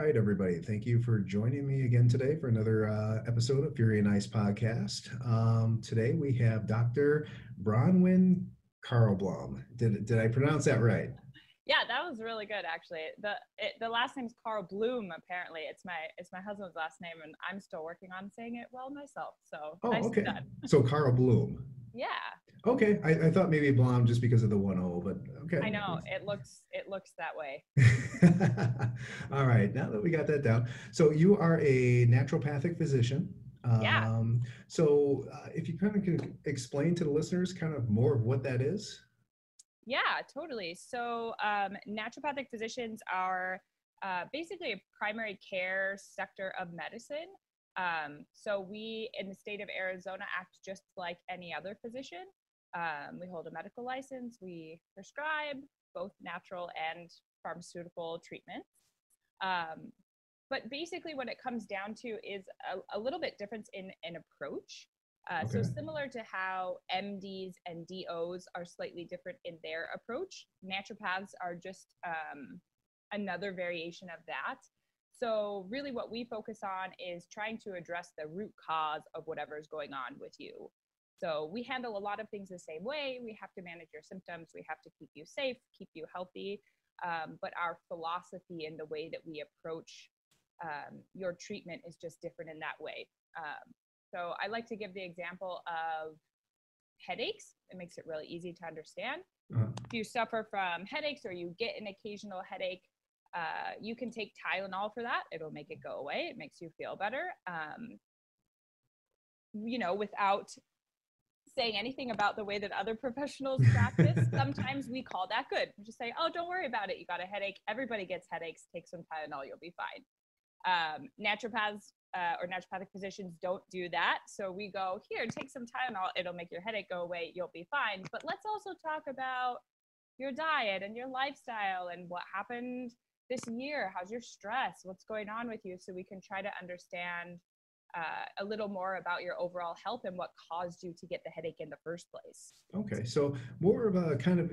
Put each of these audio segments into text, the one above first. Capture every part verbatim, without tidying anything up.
right, everybody. Thank you for joining me again today for another uh, episode of Fury and Ice podcast. Um, today we have Doctor Bronwyn Karlblom. Did did I pronounce that right? Yeah, that was really good actually. The it, the last name's Carl Bloom. Apparently, it's my it's my husband's last name, and I'm still working on saying it well myself. So Oh, nicely okay. done. So Carl Bloom. Yeah, Okay, I, I thought maybe Blom just because of the one O, but okay. I know it looks it looks that way. All right, now that we got that down. So you are a naturopathic physician. Yeah, Um, so uh, if you kind of can explain to the listeners kind of more of what that is. yeah, totally. So um, naturopathic physicians are uh, basically a primary care sector of medicine. Um, so we in the state of Arizona act just like any other physician. Um, we hold a medical license. We prescribe both natural and pharmaceutical treatments. Um, but basically, what it comes down to is a, a little bit difference in an approach. Uh, so Okay. similar to how M Ds and D Os are slightly different in their approach, naturopaths are just um, another variation of that. So really what we focus on is trying to address the root cause of whatever is going on with you. So we handle a lot of things the same way. We have to manage your symptoms. We have to keep you safe, keep you healthy. Um, but our philosophy and the way that we approach um, your treatment is just different in that way. Um, so I like to give the example of headaches. It makes it really easy to understand. Uh, If you suffer from headaches or you get an occasional headache, uh, you can take Tylenol for that. It'll make it go away. It makes you feel better. Um, you know, without saying anything about the way that other professionals practice, sometimes we call that good. We just say, oh, don't worry about it. You got a headache. Everybody gets headaches. Take some Tylenol. You'll be fine. Um, naturopaths uh, or naturopathic physicians don't do that. So we go, here, take some Tylenol. It'll make your headache go away. You'll be fine. But let's also talk about your diet and your lifestyle and what happened this year. How's your stress? What's going on with you? So we can try to understand uh, a little more about your overall health and what caused you to get the headache in the first place. okay, so more of a kind of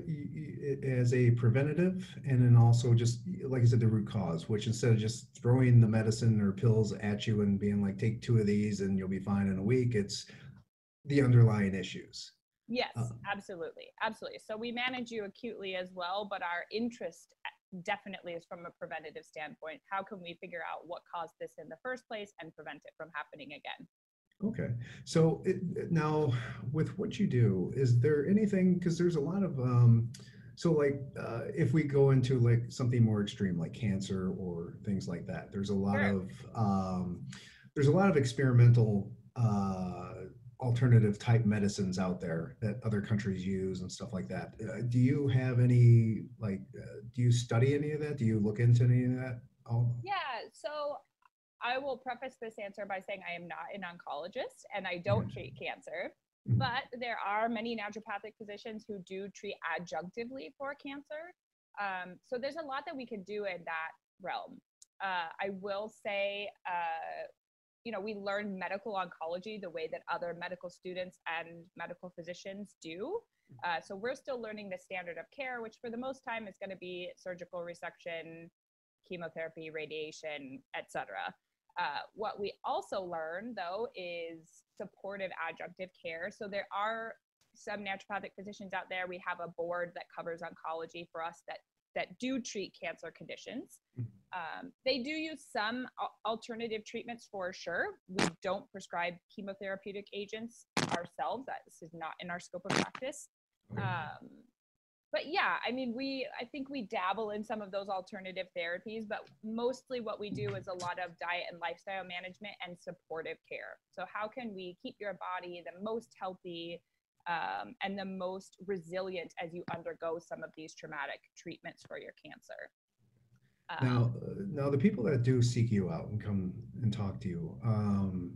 as a preventative, and then also just like I said, the root cause, which instead of just throwing the medicine or pills at you and being like, take two of these and you'll be fine in a week, it's the underlying issues. Uh, Yes, absolutely. Absolutely. So we manage you acutely as well, but our interest definitely is from a preventative standpoint. How can we figure out what caused this in the first place and prevent it from happening again? Okay. So it, now, with what you do, is there anything? Because there's a lot of, um, so like, uh, if we go into like something more extreme, like cancer or things like that, there's a lot Sure. of, um, there's a lot of experimental, uh, alternative type medicines out there that other countries use and stuff like that. Uh, do you have any, like, uh, do you study any of that? Do you look into any of that? Oh, Yeah. So I will preface this answer by saying I am not an oncologist and I don't mhm, treat cancer, mhm. but there are many naturopathic physicians who do treat adjunctively for cancer. Um, so there's a lot that we can do in that realm. Uh, I will say, uh, you know, we learn medical oncology the way that other medical students and medical physicians do. Uh, so we're still learning the standard of care, which for the most time is going to be surgical resection, chemotherapy, radiation, et cetera. Uh, what we also learn, though, is supportive adjunctive care. So there are some naturopathic physicians out there. We have a board that covers oncology for us that that do treat cancer conditions. Um, they do use some alternative treatments for sure. We don't prescribe chemotherapeutic agents ourselves. That this is not in our scope of practice. Okay. Um, but yeah, I mean, we, I think we dabble in some of those alternative therapies, but mostly what we do is a lot of diet and lifestyle management and supportive care. So how can we keep your body the most healthy um, and the most resilient as you undergo some of these traumatic treatments for your cancer? Um, Now, uh, now the people that do seek you out and come and talk to you, um,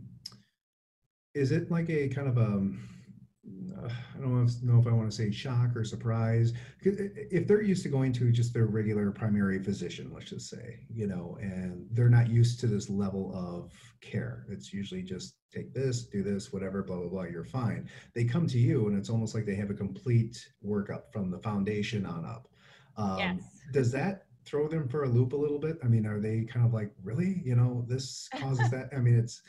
is it like a kind of a, uh, I don't know if, know if I want to say shock or surprise? 'Cause if they're used to going to just their regular primary physician, let's just say, you know, and they're not used to this level of care. It's usually just take this, do this, whatever, blah, blah, blah, you're fine. They come to you and it's almost like they have a complete workup from the foundation on up. Um, yes. does that throw them for a loop a little bit? I mean, are they kind of like, really, you know, this causes that? I mean, it's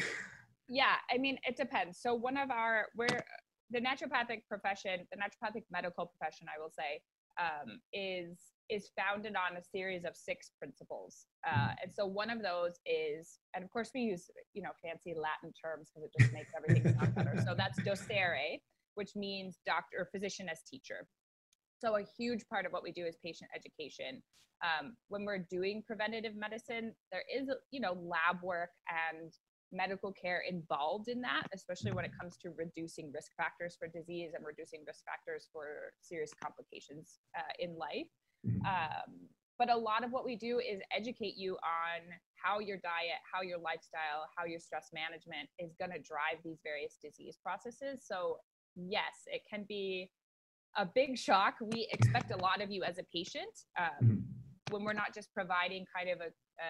Yeah, I mean, it depends. So one of our, we're the naturopathic profession, the naturopathic medical profession, I will say, um, is is founded on a series of six principles. Uh, and so one of those is, and of course we use, you know, fancy Latin terms because it just makes everything sound better. So that's docere, which means doctor or physician as teacher. So a huge part of what we do is patient education. Um, when we're doing preventative medicine, there is, you know, lab work and medical care involved in that, especially when it comes to reducing risk factors for disease and reducing risk factors for serious complications uh, in life. Um, but a lot of what we do is educate you on how your diet, how your lifestyle, how your stress management is going to drive these various disease processes. So yes, it can be a big shock. We expect a lot of you as a patient um, when we're not just providing kind of a,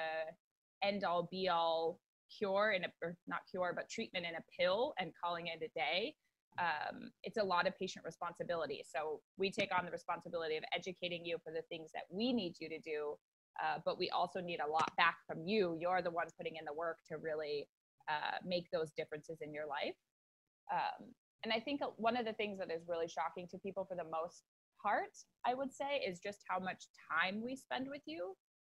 a end all be all cure in a, or not cure, but treatment in a pill and calling it a day. Um, it's a lot of patient responsibility. So we take on the responsibility of educating you for the things that we need you to do. Uh, but we also need a lot back from you. You're the ones putting in the work to really uh, make those differences in your life. Um, and I think one of the things that is really shocking to people for the most part, I would say, is just how much time we spend with you.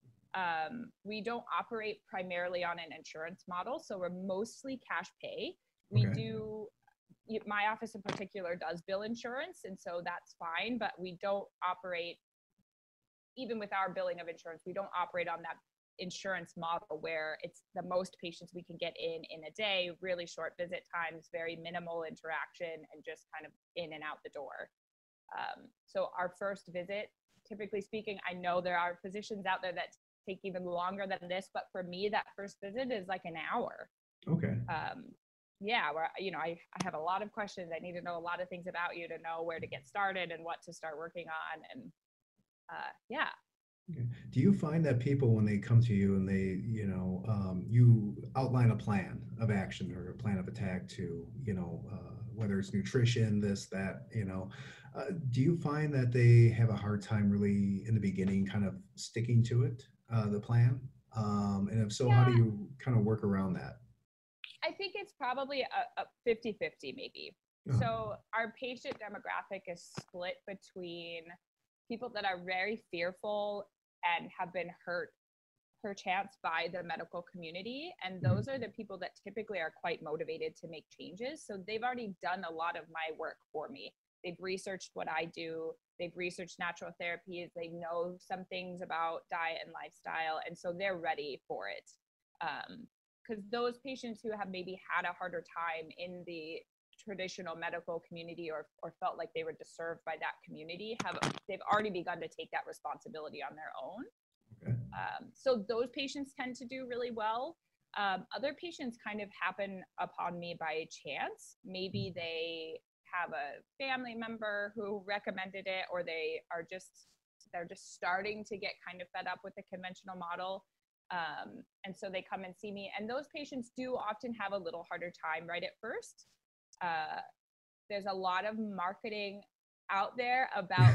Um, we don't operate primarily on an insurance model, so we're mostly cash pay. We okay. do, my office in particular does bill insurance, and so that's fine, but we don't operate, even with our billing of insurance, we don't operate on that insurance model where it's the most patients we can get in in a day, really short visit times, very minimal interaction, and just kind of in and out the door. Um, so our first visit, typically speaking, I know there are physicians out there that take even longer than this, but for me, that first visit is like an hour. Okay. Um, yeah, where, you know, I, I have a lot of questions. I need to know a lot of things about you to know where to get started and what to start working on. And uh, yeah. Okay. Do you find that people, when they come to you and they, you know, um, you outline a plan of action or a plan of attack to, you know, uh, whether it's nutrition, this, that, you know, uh, do you find that they have a hard time really in the beginning kind of sticking to it, uh, the plan? Um, and if so, how do Yeah, you kind of work around that? I think it's probably a, a fifty fifty maybe. Uh, So our patient demographic is split between people that are very fearful and have been hurt perchance by the medical community. And those are the people that typically are quite motivated to make changes. So they've already done a lot of my work for me. They've researched what I do. They've researched natural therapies. They know some things about diet and lifestyle. And so they're ready for it. Um, because those patients who have maybe had a harder time in the traditional medical community or, or felt like they were disturbed by that community have they've already begun to take that responsibility on their own. okay. Um, so those patients tend to do really well. Um, other patients kind of happen upon me by chance. Maybe they have a family member who recommended it, or they are just they're just starting to get kind of fed up with the conventional model. Um, and so they come and see me. And those patients do often have a little harder time right at first. Uh, there's a lot of marketing out there about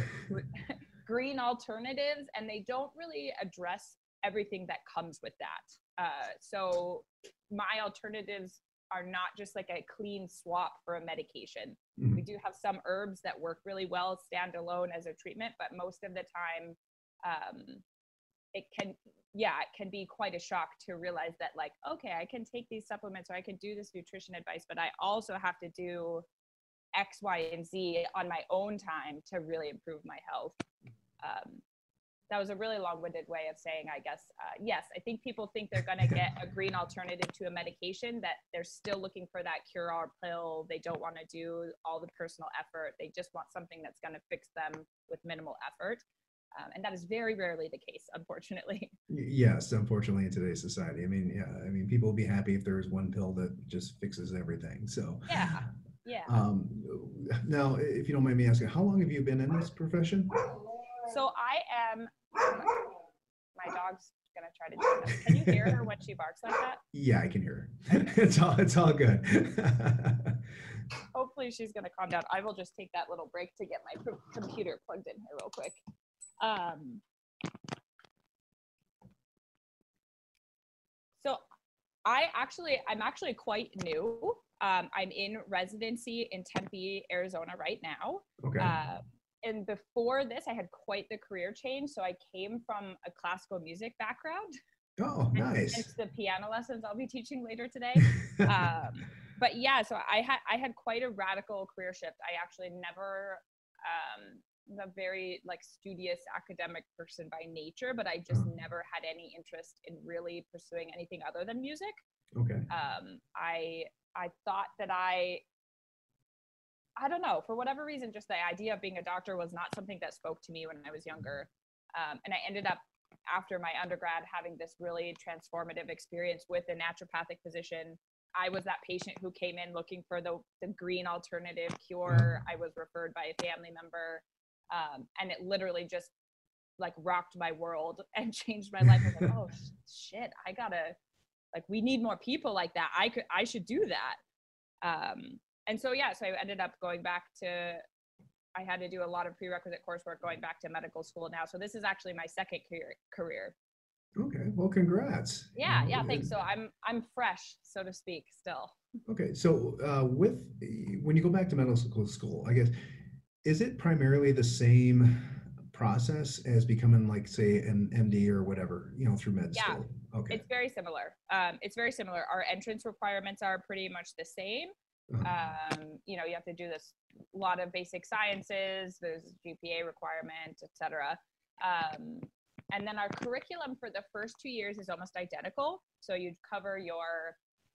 green alternatives, and they don't really address everything that comes with that. Uh, so my alternatives are not just like a clean swap for a medication. Mhm. We do have some herbs that work really well standalone as a treatment, but most of the time, um, it can, yeah, it can be quite a shock to realize that, like, okay, I can take these supplements or I can do this nutrition advice, but I also have to do X, Y, and Z on my own time to really improve my health. Um, that was a really long-winded way of saying, I guess, uh, yes, I think people think they're going to get a green alternative to a medication, that they're still looking for that cure-all pill. They don't want to do all the personal effort. They just want something that's going to fix them with minimal effort. Um, and that is very rarely the case, unfortunately. Yes, unfortunately, in today's society. I mean, yeah, I mean, people will be happy if there's one pill that just fixes everything. So, Yeah, yeah. um, now, if you don't mind me asking, how long have you been in this profession? So I am, my dog's gonna try to join us. Can you hear her when she barks like that? Yeah, I can hear her. It's all, it's all good. Hopefully she's gonna calm down. I will just take that little break to get my computer plugged in here real quick. Um, So I actually, I'm actually quite new. Um, I'm in residency in Tempe, Arizona right now. Okay. Uh, and before this, I had quite the career change. So I came from a classical music background, Oh, hence nice. the piano lessons I'll be teaching later today. Um, but yeah, so I had I had quite a radical career shift. I actually never um, I'm a very like studious academic person by nature, but I just Uh, never had any interest in really pursuing anything other than music. okay. Um, I I thought that I I don't know, for whatever reason, just the idea of being a doctor was not something that spoke to me when I was younger. Um, and I ended up, after my undergrad, having this really transformative experience with a naturopathic physician. I was that patient who came in looking for the, the green alternative Uh, cure. I was referred by a family member. Um, and it literally just like rocked my world and changed my life. I was like, oh shit, I gotta, like, we need more people like that. I could, I should do that. Um, and so, yeah, so I ended up going back to, I had to do a lot of prerequisite coursework going back to medical school now. So this is actually my second career. career. okay. Well, congrats. You Yeah, know, yeah, it, thanks. So I'm I'm fresh, so to speak, still. okay. So, uh, with when you go back to medical school, I guess, is it primarily the same process as becoming like, say, an M D or whatever, you know, through med Yeah, school? Okay. it's very similar. Um, it's very similar. Our entrance requirements are pretty much the same. Uh, Um, you know, you have to do this a lot of basic sciences. There's a G P A requirement, et cetera. Um, and then our curriculum for the first two years is almost identical. So you'd cover your,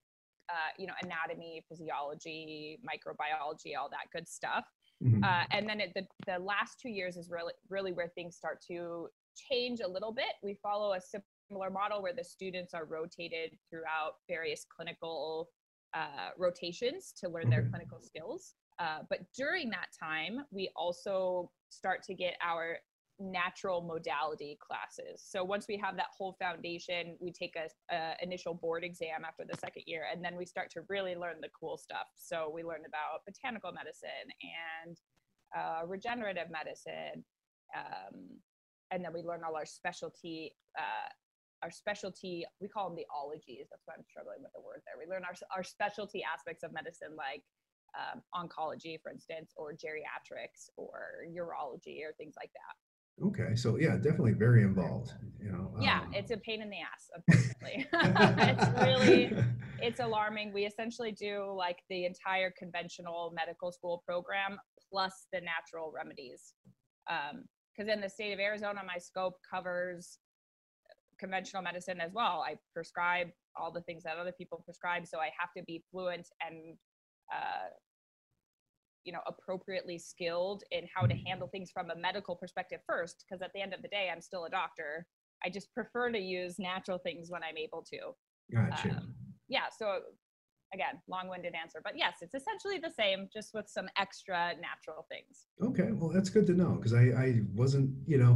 uh, you know, anatomy, physiology, microbiology, all that good stuff. mhm. Uh, and then it, the, the last two years is really, really where things start to change a little bit. We follow a similar model where the students are rotated throughout various clinical uh, rotations to learn their Okay. clinical skills. Uh, but during that time, we also start to get our natural modality classes. So once we have that whole foundation, we take a, a initial board exam after the second year, and then we start to really learn the cool stuff. So we learn about botanical medicine and uh, regenerative medicine, um, and then we learn all our specialty. Uh, our specialty, we call them the ologies. That's why I'm struggling with the word there. We learn our, our specialty aspects of medicine, like um, oncology, for instance, or geriatrics, or urology, or things like that. Okay. So yeah, definitely very involved, you know. Yeah, Um, it's a pain in the ass, unfortunately. It's really, it's alarming. We essentially do like the entire conventional medical school program plus the natural remedies. Because um, in the state of Arizona, my scope covers conventional medicine as well. I prescribe all the things that other people prescribe, so I have to be fluent and uh, you know, appropriately skilled in how to handle things from a medical perspective first, because at the end of the day, I'm still a doctor. I just prefer to use natural things when I'm able to. gotcha. Um, yeah, so again, long-winded answer, but yes, it's essentially the same, just with some extra natural things. Okay. Well, that's good to know because I, I wasn't, you know,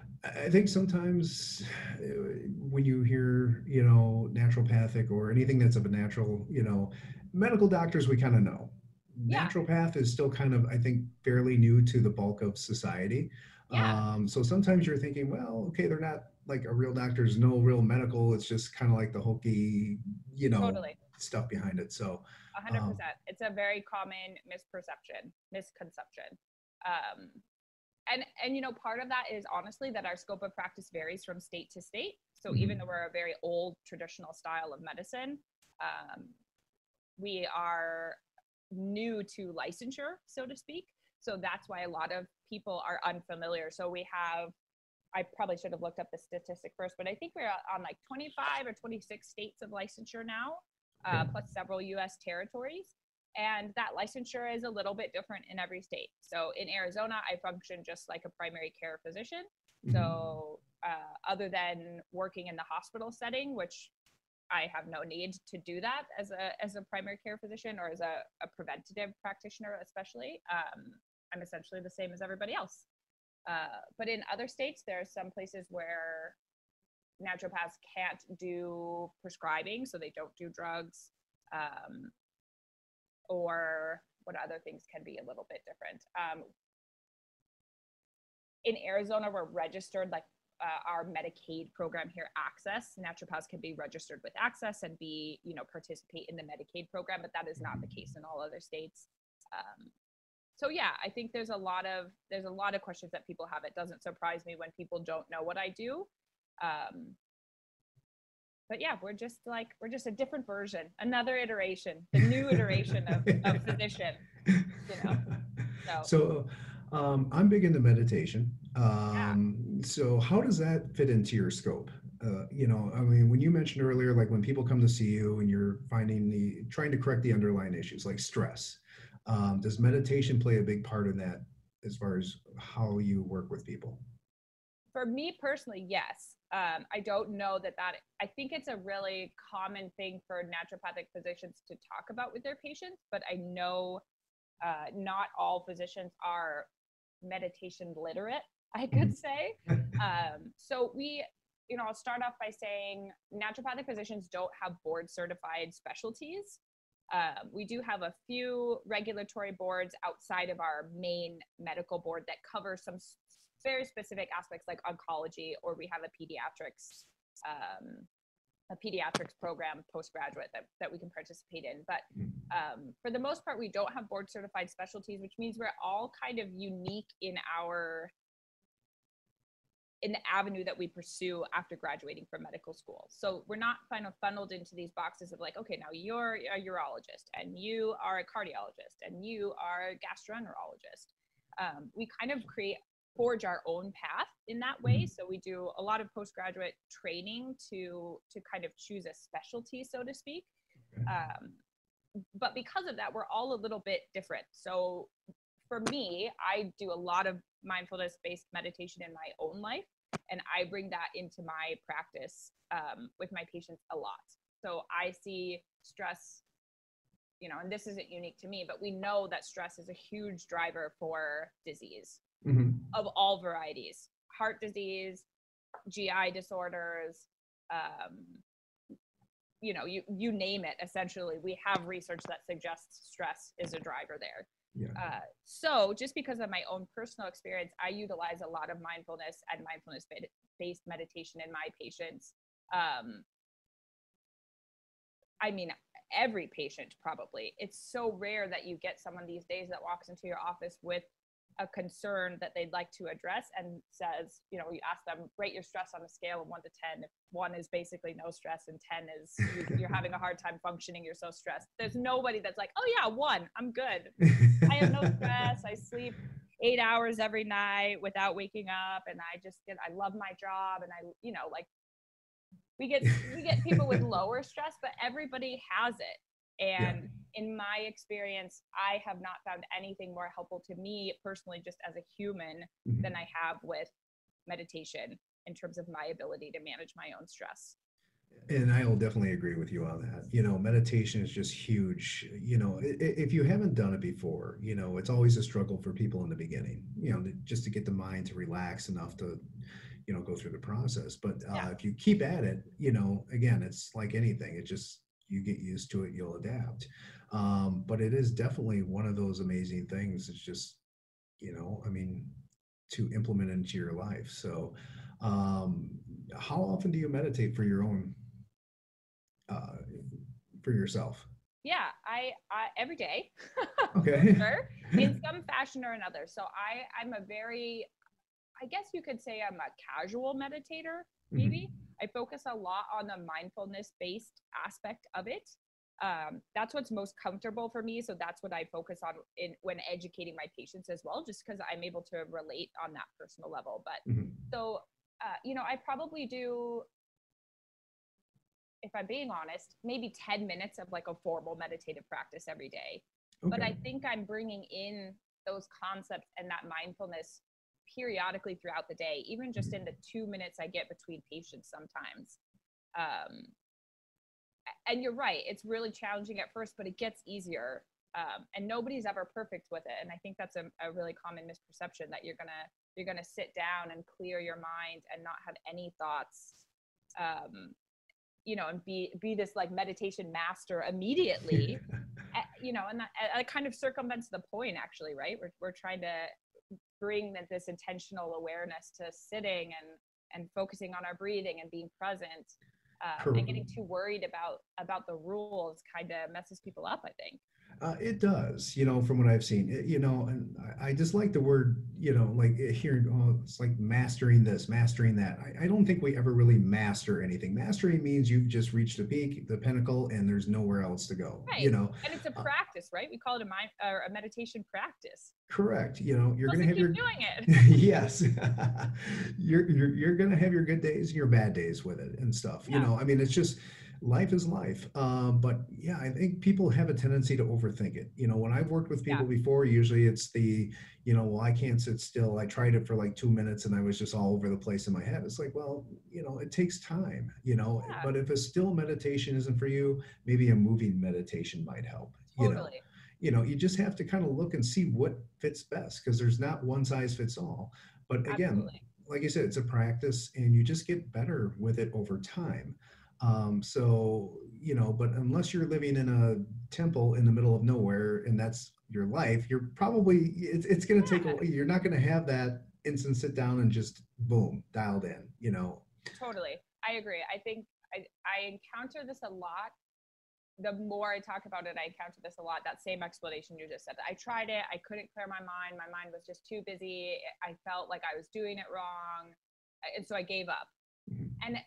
I think sometimes uh, when you hear, you know, naturopathic or anything that's of a natural, you know, medical doctors, we kind of know. Yeah, Naturopath is still kind of, I think, fairly new to the bulk of society. yeah, Um, so sometimes you're thinking, well, okay, they're not like a real doctor's no real medical. It's just kind of like the hokey, you know, totally. stuff behind it. So, one hundred um, percent. It's a very common misperception, misconception. Um, and and you know, part of that is honestly that our scope of practice varies from state to state. So even mhm, though we're a very old traditional style of medicine, um, we are new to licensure, so to speak. So that's why a lot of people are unfamiliar. So we have, I probably should have looked up the statistic first, but I think we're on like twenty-five or twenty-six states of licensure now, uh, okay. plus several U S territories. And that licensure is a little bit different in every state. So in Arizona, I function just like a primary care physician. Mhm. So uh, other than working in the hospital setting, which I have no need to do that as a as a primary care physician or as a, a preventative practitioner, especially. Um, I'm essentially the same as everybody else. Uh, but in other states, there are some places where naturopaths can't do prescribing, so they don't do drugs, um, or what other things can be a little bit different. Um, in Arizona, we're registered like uh, our Medicaid program here, Access. Naturopaths can be registered with Access and be, you know, participate in the Medicaid program, but that is not the case in all other states. Um, so yeah, I think there's a lot of there's a lot of questions that people have. It doesn't surprise me when people don't know what I do. Um, but yeah, we're just like we're just a different version, another iteration, the new iteration of, of physician, you know. So So um, I'm big into meditation. yeah. Um, so how does that fit into your scope? Uh, you know, I mean, when you mentioned earlier, like when people come to see you and you're finding the trying to correct the underlying issues like stress, um, does meditation play a big part in that as far as how you work with people? For me personally, yes. Um, I don't know that that, I think it's a really common thing for naturopathic physicians to talk about with their patients, but I know uh, not all physicians are meditation literate, I could say. Um, so we, you know, I'll start off by saying naturopathic physicians don't have board certified specialties. Um, we do have a few regulatory boards outside of our main medical board that cover some very specific aspects like oncology, or we have a pediatrics um, a pediatrics program postgraduate that, that we can participate in. But um, for the most part, we don't have board certified specialties, which means we're all kind of unique in our in the avenue that we pursue after graduating from medical school. So we're not kind of funneled into these boxes of like, okay, now you're a urologist and you are a cardiologist and you are a gastroenterologist. Um, we kind of create forge our own path in that way. So we do a lot of postgraduate training to to kind of choose a specialty, so to speak. Um, but because of that, we're all a little bit different. So for me, I do a lot of mindfulness-based meditation in my own life, and I bring that into my practice um, with my patients a lot. So I see stress, you know, and this isn't unique to me, but we know that stress is a huge driver for disease. Mm-hmm. Of all varieties, heart disease, G I disorders, um, you know, you, you name it, essentially, we have research that suggests stress is a driver there. Yeah. Uh, so just because of my own personal experience, I utilize a lot of mindfulness and mindfulness-based meditation in my patients. Um, I mean, every patient probably. It's so rare that you get someone these days that walks into your office with a concern that they'd like to address and says, you know, you ask them, rate your stress on a scale of one to ten. If one is basically no stress and ten is you, you're having a hard time functioning, you're so stressed. There's nobody that's like, oh yeah, one, I'm good. I have no stress. I sleep eight hours every night without waking up. And I just get, I love my job. And I, you know, like we get, we get people with lower stress, but everybody has it. And yeah. In my experience, I have not found anything more helpful to me personally, just as a human, mm-hmm. than I have with meditation in terms of my ability to manage my own stress. And I will definitely agree with you on that. You know, meditation is just huge. You know, if you haven't done it before, you know, it's always a struggle for people in the beginning, you know, just to get the mind to relax enough to, you know, go through the process. But uh, yeah. if you keep at it, you know, again, it's like anything. It just, you get used to it, you'll adapt. Um, but it is definitely one of those amazing things. It's just, you know, I mean, to implement into your life. So um, how often do you meditate for your own, uh, for yourself? Yeah, I, I every day. Okay. Sure, in some fashion or another. So I, I'm a very, I guess you could say I'm a casual meditator, maybe. Mm-hmm. I focus a lot on the mindfulness-based aspect of it. Um, that's what's most comfortable for me. So that's what I focus on in when educating my patients as well, just because I'm able to relate on that personal level. But mm-hmm. so, uh, you know, I probably do, if I'm being honest, maybe ten minutes of like a formal meditative practice every day. Okay. But I think I'm bringing in those concepts and that mindfulness periodically throughout the day, even just in the two minutes I get between patients sometimes. Um, and you're right, it's really challenging at first, but it gets easier. Um, and nobody's ever perfect with it. And I think that's a, a really common misperception that you're gonna you're gonna sit down and clear your mind and not have any thoughts, um, you know, and be be this like meditation master immediately. uh, you know, and that, uh, that kind of circumvents the point, actually, right? We're we're trying to bring that this intentional awareness to sitting and and focusing on our breathing and being present, um, and Cor- getting too worried about about the rules kind of messes people up, I think. Uh, it does, you know, from what I've seen, It- you know, and I, I just like the word, you know, like eh, hearing, oh, it's like mastering this, mastering that. I, I don't think we ever really master anything. Mastering means you've just reached the peak, the pinnacle, and there's nowhere else to go, you Right. know. And it's a Uh, practice, right? We call it a mind or a meditation practice. Correct. You know, you're Supposed gonna to have keep your doing it. yes, you're, you're you're gonna have your good days and your bad days with it and stuff. You Yeah. know, I mean, it's just life is life. Um, but yeah, I think people have a tendency to overthink it. You know, when I've worked with Yeah. people before, usually it's the, you know, well, I can't sit still. I tried it for like two minutes and I was just all over the place in my head. It's like, well, you know, it takes time. You know, Yeah. but if a still meditation isn't for you, maybe a moving meditation might help. You know Totally. you know you just have to kind of look and see what fits best because there's not one size fits all, but again, Absolutely. like I said, it's a practice and you just get better with it over time. Um, so you know but unless you're living in a temple in the middle of nowhere and that's your life, you're probably it's, it's going to take a Yeah. you're not going to have that instant sit down and just boom dialed in you know Totally. I agree. I think I, I encounter this a lot. The more I talk about it, I encounter this a lot. That same explanation you just said. I tried it. I couldn't clear my mind. My mind was just too busy. I felt like I was doing it wrong. And so I gave up. Mhm. And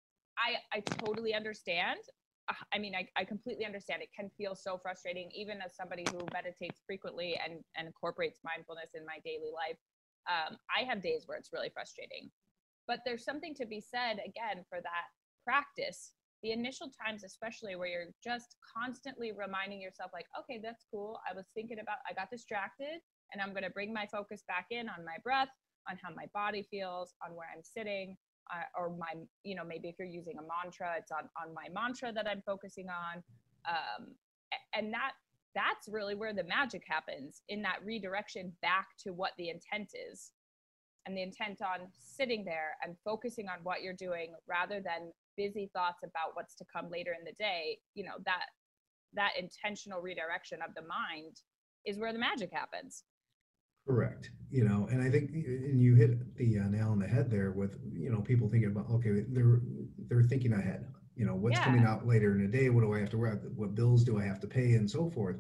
I, I totally understand. Uh, I mean, I, I completely understand. It can feel so frustrating, even as somebody who meditates frequently and, and incorporates mindfulness in my daily life. Um, I have days where it's really frustrating. But there's something to be said, again, for that practice. The initial times, especially where you're just constantly reminding yourself, like, okay, that's cool. I was thinking about, I got distracted, and I'm going to bring my focus back in on my breath, on how my body feels, on where I'm sitting, uh, or my, you know, maybe if you're using a mantra, it's on, on my mantra that I'm focusing on. Um, and that, that's really where the magic happens, in that redirection back to what the intent is, and the intent on sitting there and focusing on what you're doing rather than busy thoughts about what's to come later in the day. You know, that that intentional redirection of the mind is where the magic happens. Correct. You know, and I think, and you hit the uh, nail on the head there with, you know, people thinking about, okay, they're they're thinking ahead. You know, what's Yeah. coming out later in the day? What do I have to wear? What bills do I have to pay, and so forth.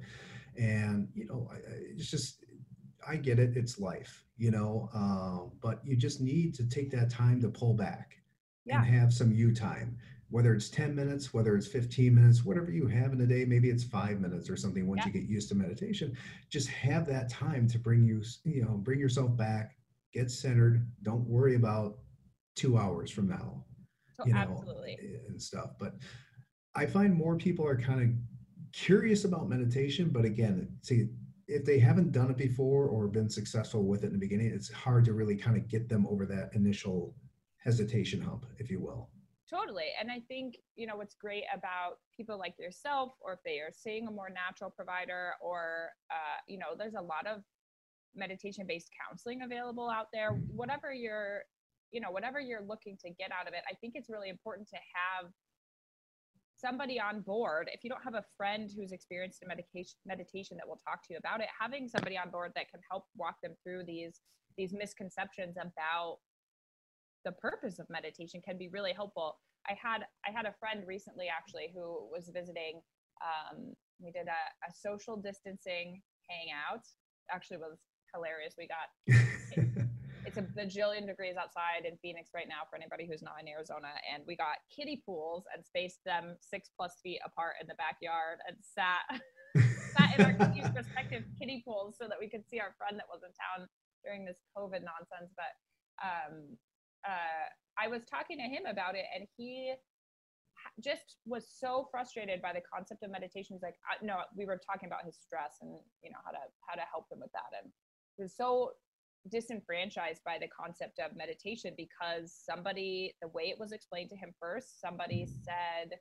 And you know, I, it's just, I get it. It's life. You know, uh, but you just need to take that time to pull back and Yeah. have some you time, whether it's ten minutes, whether it's fifteen minutes, whatever you have in a day. Maybe it's five minutes or something once Yeah. you get used to meditation. Just have that time to bring you, you know, bring yourself back, get centered. Don't worry about two hours from now, So you know, absolutely. and stuff. But I find more people are kind of curious about meditation. But again, see, if they haven't done it before or been successful with it in the beginning, it's hard to really kind of get them over that initial hesitation hump, if you will. Totally. And I think, you know, what's great about people like yourself, or if they are seeing a more natural provider, or, uh, you know, there's a lot of meditation based counseling available out there. Whatever you're, you know, whatever you're looking to get out of it, I think it's really important to have somebody on board. If you don't have a friend who's experienced a medication meditation that will talk to you about it, having somebody on board that can help walk them through these these misconceptions about the purpose of meditation can be really helpful. I had I had a friend recently, actually, who was visiting. Um, we did a, a social distancing hangout. Actually, was hilarious. We got it's a bajillion degrees outside in Phoenix right now for anybody who's not in Arizona, and we got kiddie pools and spaced them six plus feet apart in the backyard, and sat sat in our respective kiddie pools so that we could see our friend that was in town during this COVID nonsense. But um, uh, I was talking to him about it, and he just was so frustrated by the concept of meditation. He's like, I, no, we were talking about his stress and, you know, how to how to help him with that, and he was so disenfranchised by the concept of meditation because somebody, the way it was explained to him first, somebody said,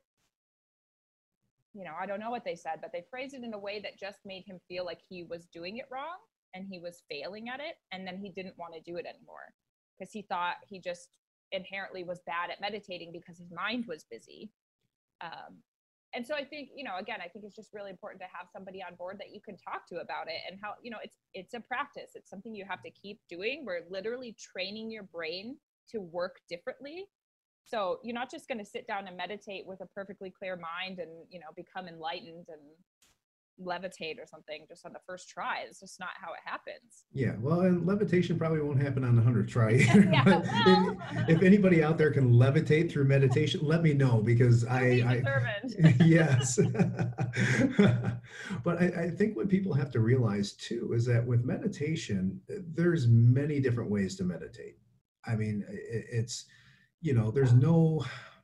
you know, I don't know what they said, but they phrased it in a way that just made him feel like he was doing it wrong and he was failing at it, and then he didn't want to do it anymore because he thought he just inherently was bad at meditating because his mind was busy. Um, and so I think, you know, again, I think it's just really important to have somebody on board that you can talk to about it, and how, you know, it's it's a practice. It's something you have to keep doing. We're literally training your brain to work differently. So you're not just going to sit down and meditate with a perfectly clear mind and, you know, become enlightened and levitate or something just on the first try. It's just not how it happens. Yeah, well, and levitation probably won't happen on the hundredth try. Yeah, But well. if, if anybody out there can levitate through meditation, let me know, because You're I, being I determined. yes. But I, I think what people have to realize too is that with meditation, there's many different ways to meditate. I mean, it, it's, you know, there's no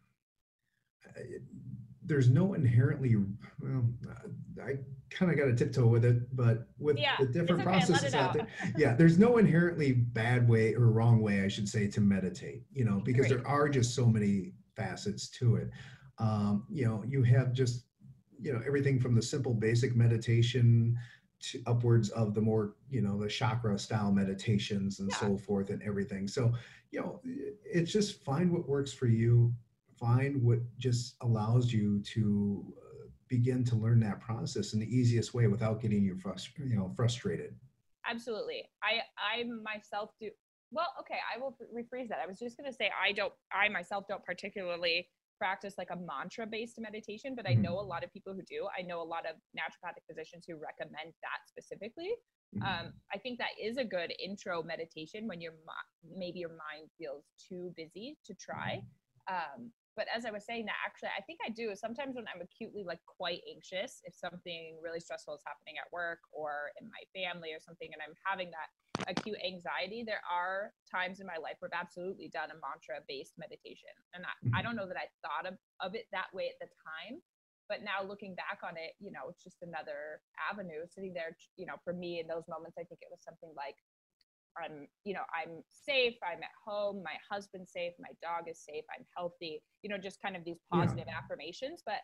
there's no inherently, well, I kind of got to tiptoe with it, but with Yeah, the it's different okay. Let processes it out out. there, yeah, there's no inherently bad way or wrong way, I should say, to meditate, you know, because Agree. there are just so many facets to it. Um, you know, you have just, you know, everything from the simple basic meditation to upwards of the more, you know, the chakra style meditations and Yeah, so forth and everything. So, you know, it's just find what works for you, find what just allows you to uh, begin to learn that process in the easiest way without getting you frustrated, you know, frustrated. absolutely. I I myself do well, okay, I will rephrase that. I was just going to say I don't I myself don't particularly practice like a mantra based meditation, but I know a Mhm. lot of people who do. I know a lot of naturopathic physicians who recommend that specifically. Um, Mhm. I think that is a good intro meditation when your mi- maybe your mind feels too busy to try. Um, but as I was saying that, actually, I think I do sometimes when I'm acutely like quite anxious, if something really stressful is happening at work or in my family or something, and I'm having that acute anxiety, there are times in my life where I've absolutely done a mantra based meditation. And I, I don't Mhm. know that I thought of, of it that way at the time, but now looking back on it, you know, it's just another avenue sitting there, you know, for me in those moments, I think it was something like, I'm, you know, I'm safe, I'm at home, my husband's safe, my dog is safe, I'm healthy, you know, just kind of these Yeah. positive affirmations. But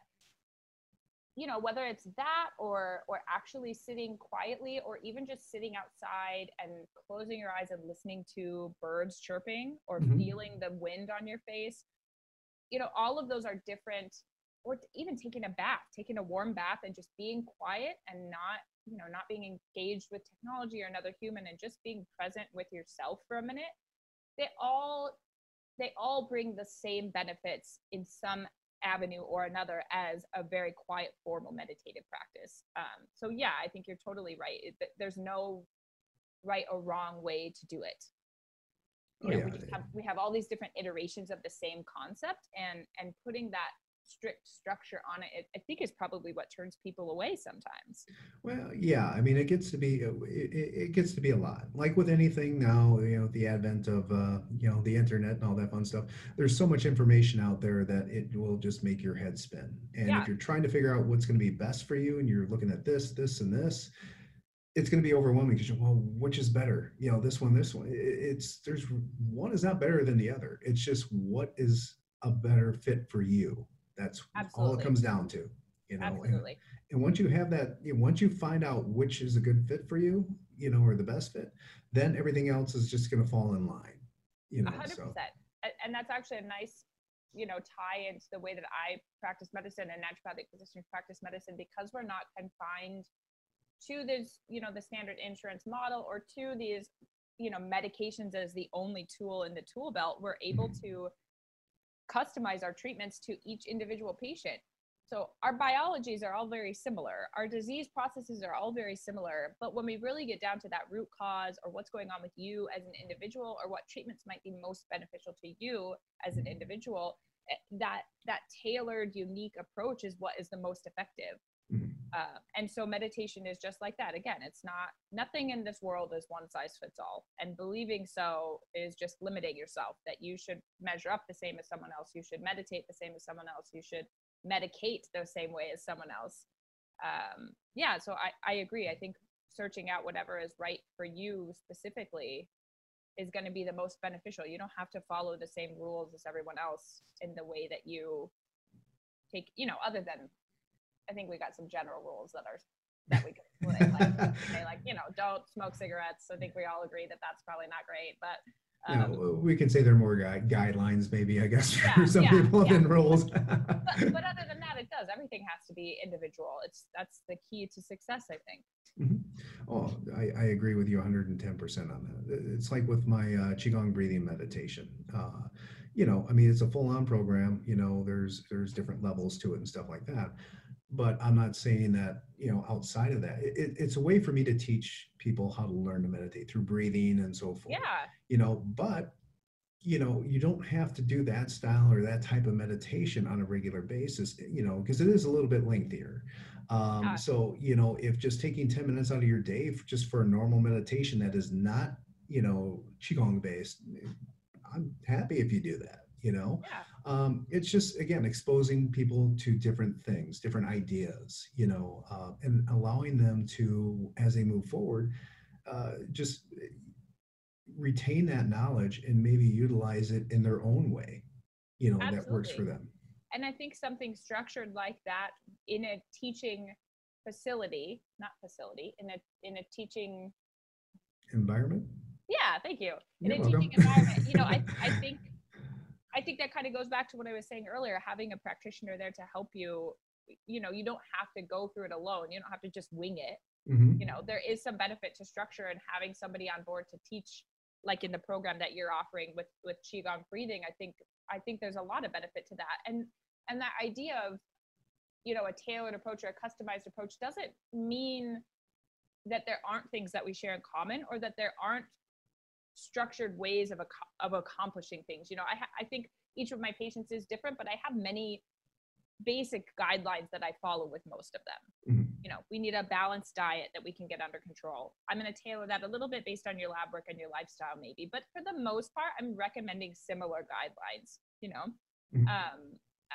you know, whether it's that or or actually sitting quietly or even just sitting outside and closing your eyes and listening to birds chirping or Mhm. feeling the wind on your face, you know, all of those are different. Or even taking a bath, taking a warm bath and just being quiet and not, you know, not being engaged with technology or another human and just being present with yourself for a minute. They all they all bring the same benefits in some avenue or another as a very quiet formal meditative practice. Um, so yeah, I think you're totally right. It, there's no right or wrong way to do it. Oh You know, yeah. we just have we have all these different iterations of the same concept, and and putting that strict structure on it, it I think is probably what turns people away sometimes. Well, yeah. I mean, it gets to be uh, it, it it gets to be a lot. Like with anything now, you know, the advent of uh, you know, the internet and all that fun stuff. There's so much information out there that it will just make your head spin. And if Yeah, you're trying to figure out what's going to be best for you, and you're looking at this, this, and this, it's going to be overwhelming because you're, well, which is better? You know, this one, this one. It- It's there's one is not better than the other. It's just what is a better fit for you. That's all it absolutely, comes down to, you know. And absolutely, and once you have that, you know, once you find out which is a good fit for you, you know, or the best fit, then everything else is just going to fall in line, you a know. hundred So, percent. And that's actually a nice, you know, tie into the way that I practice medicine and naturopathic physicians practice medicine, because we're not confined to this, you know, the standard insurance model or to these, you know, medications as the only tool in the tool belt. We're able mhm. to customize our treatments to each individual patient. So our biologies are all very similar. Our disease processes are all very similar. But when we really get down to that root cause or what's going on with you as an individual or what treatments might be most beneficial to you as an individual, eh, that that tailored, unique approach is what is the most effective. Mhm. Uh, and so meditation is just like that. Again, it's not, nothing in this world is one size fits all. And believing so is just limiting yourself, that you should measure up the same as someone else. You should meditate the same as someone else. You should medicate the same way as someone else. Um, yeah, so I, I agree. I think searching out whatever is right for you specifically is going to be the most beneficial. You don't have to follow the same rules as everyone else in the way that you take, you know, other than I think we got some general rules that are that we could split. Like say, like you know, don't smoke cigarettes. I think we all agree that that's probably not great. But You um, know, we can say they're more gui- guidelines, maybe, I guess, yeah, for some yeah, people yeah. than rules. But but other than that, it does. Everything everything has to be individual. It's that's the key to success, I think. Mhm. Oh, I, I agree with you one hundred ten percent on that. It's like with my uh, Qigong breathing meditation. Uh, you know, I mean, it's a full-on program. You know, there's there's different levels to it and stuff like that. But I'm not saying that, you know, outside of that, it, it- it's a way for me to teach people how to learn to meditate through breathing and so forth. Yeah, You know, but you know, you don't have to do that style or that type of meditation on a regular basis, you know, because it is a little bit lengthier. Um, yeah, so, you know, if just taking ten minutes out of your day f- just for a normal meditation that is not, you know, Qigong based, I'm happy if you do that, you know. yeah, Um, it's just, again, exposing people to different things, different ideas, you know, uh, and allowing them to, as they move forward, uh, just retain that knowledge and maybe utilize it in their own way, you know, that works for absolutely. them. And I think something structured like that in a teaching facility, not facility, in a in a teaching, Environment. yeah, thank you. In You're a teaching welcome. environment, you know, I I think I think that kind of goes back to what I was saying earlier, having a practitioner there to help you, you know, you don't have to go through it alone. You don't have to just wing it. You Hmm. know, there is some benefit to structure and having somebody on board to teach, like in the program that you're offering with with qigong breathing. I think I think there's a lot of benefit to that. And and that idea of, you know, a tailored approach or a customized approach doesn't mean that there aren't things that we share in common or that there aren't structured ways of ac- of accomplishing things. You know, I ha- I think each of my patients is different, but I have many basic guidelines that I follow with most of them. Hmm. You know, we need a balanced diet that we can get under control. I'm going to tailor that a little bit based on your lab work and your lifestyle, maybe, but for the most part, I'm recommending similar guidelines. You know, Hmm. um,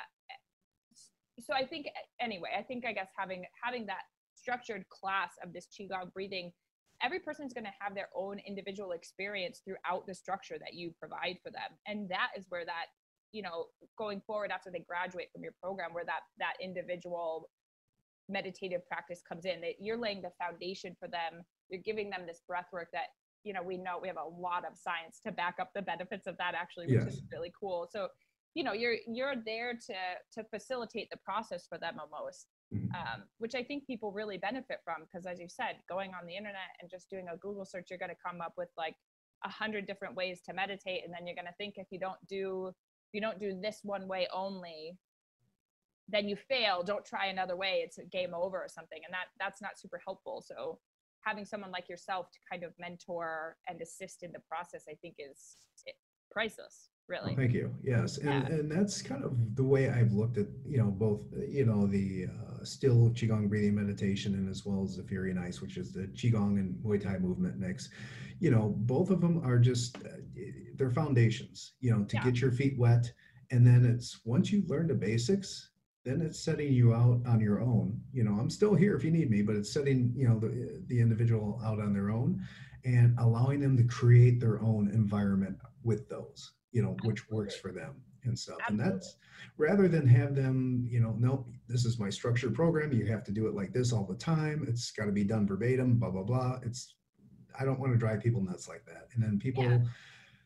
so I think anyway, I think I guess having having that structured class of this qigong breathing, every person's going to have their own individual experience throughout the structure that you provide for them, and that is where that, you know, going forward after they graduate from your program, where that that individual meditative practice comes in, that you're laying the foundation for them. You're giving them this breath work that, you know, we know we have a lot of science to back up the benefits of that actually, which is Yes. really cool. So, you know, you're you're there to to facilitate the process for them almost, Hmm. um, which I think people really benefit from, because as you said, going on the internet and just doing a Google search, you're going to come up with like a hundred different ways to meditate, and then you're going to think if you don't do if you don't do this one way only, then you fail. Don't try another way. It's a game over or something, and that that's not super helpful. So having someone like yourself to kind of mentor and assist in the process, I think is priceless, Oh, really. thank you. Yes, and Yeah, and that's kind of the way I've looked at, you know, both, you know, the uh, still Qigong breathing meditation and as well as the Fury and Ice, which is the Qigong and Muay Thai movement mix. You know, both of them are just uh, they're foundations, you know, to yeah, get your feet wet, and then it's once you learn the basics, then it's setting you out on your own. You know, I'm still here if you need me, but it's setting, you know, the the individual out on their own and allowing them to create their own environment with those, you know, which works absolutely, for them and stuff. And absolutely. that's rather than have them, you know, nope, this is my structured program. You have to do it like this all the time. It's got to be done verbatim, blah, blah, blah. It's, I don't want to drive people nuts like that. And then Yeah, people,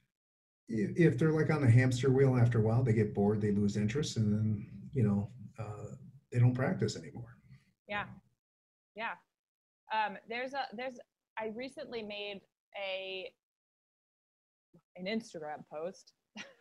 if they're like on a hamster wheel after a while, they get bored, they lose interest, and then, you know, uh, they don't practice anymore. yeah, yeah. Um, there's a there's I recently made a an Instagram post.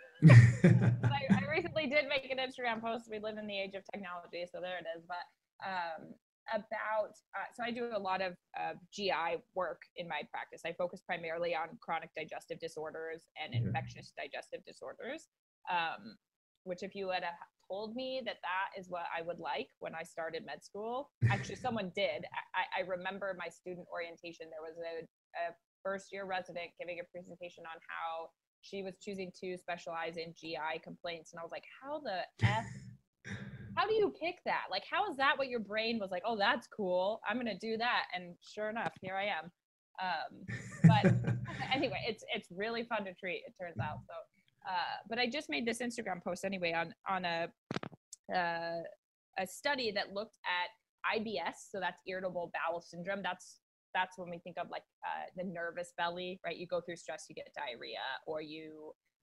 I, I recently did make an Instagram post. We live in the age of technology, so there it is. But um, about uh, so I do a lot of uh, G I work in my practice. I focus primarily on chronic digestive disorders and Okay. infectious digestive disorders. Um, which, if you had uh, told me that that is what I would like when I started med school, actually, someone did. I, I remember my student orientation. There was a, a first year resident giving a presentation on how she was choosing to specialize in G I complaints. And I was like, how the F, how do you pick that? Like, how is that what your brain was like? Oh, that's cool. I'm going to do that. And sure enough, here I am. Um, but anyway, it's, it's really fun to treat, it turns out. So, uh, but I just made this Instagram post anyway on, on a, uh, a study that looked at I B S. So that's irritable bowel syndrome. That's that's when we think of like uh, the nervous belly, right? You go through stress, you get diarrhea, or you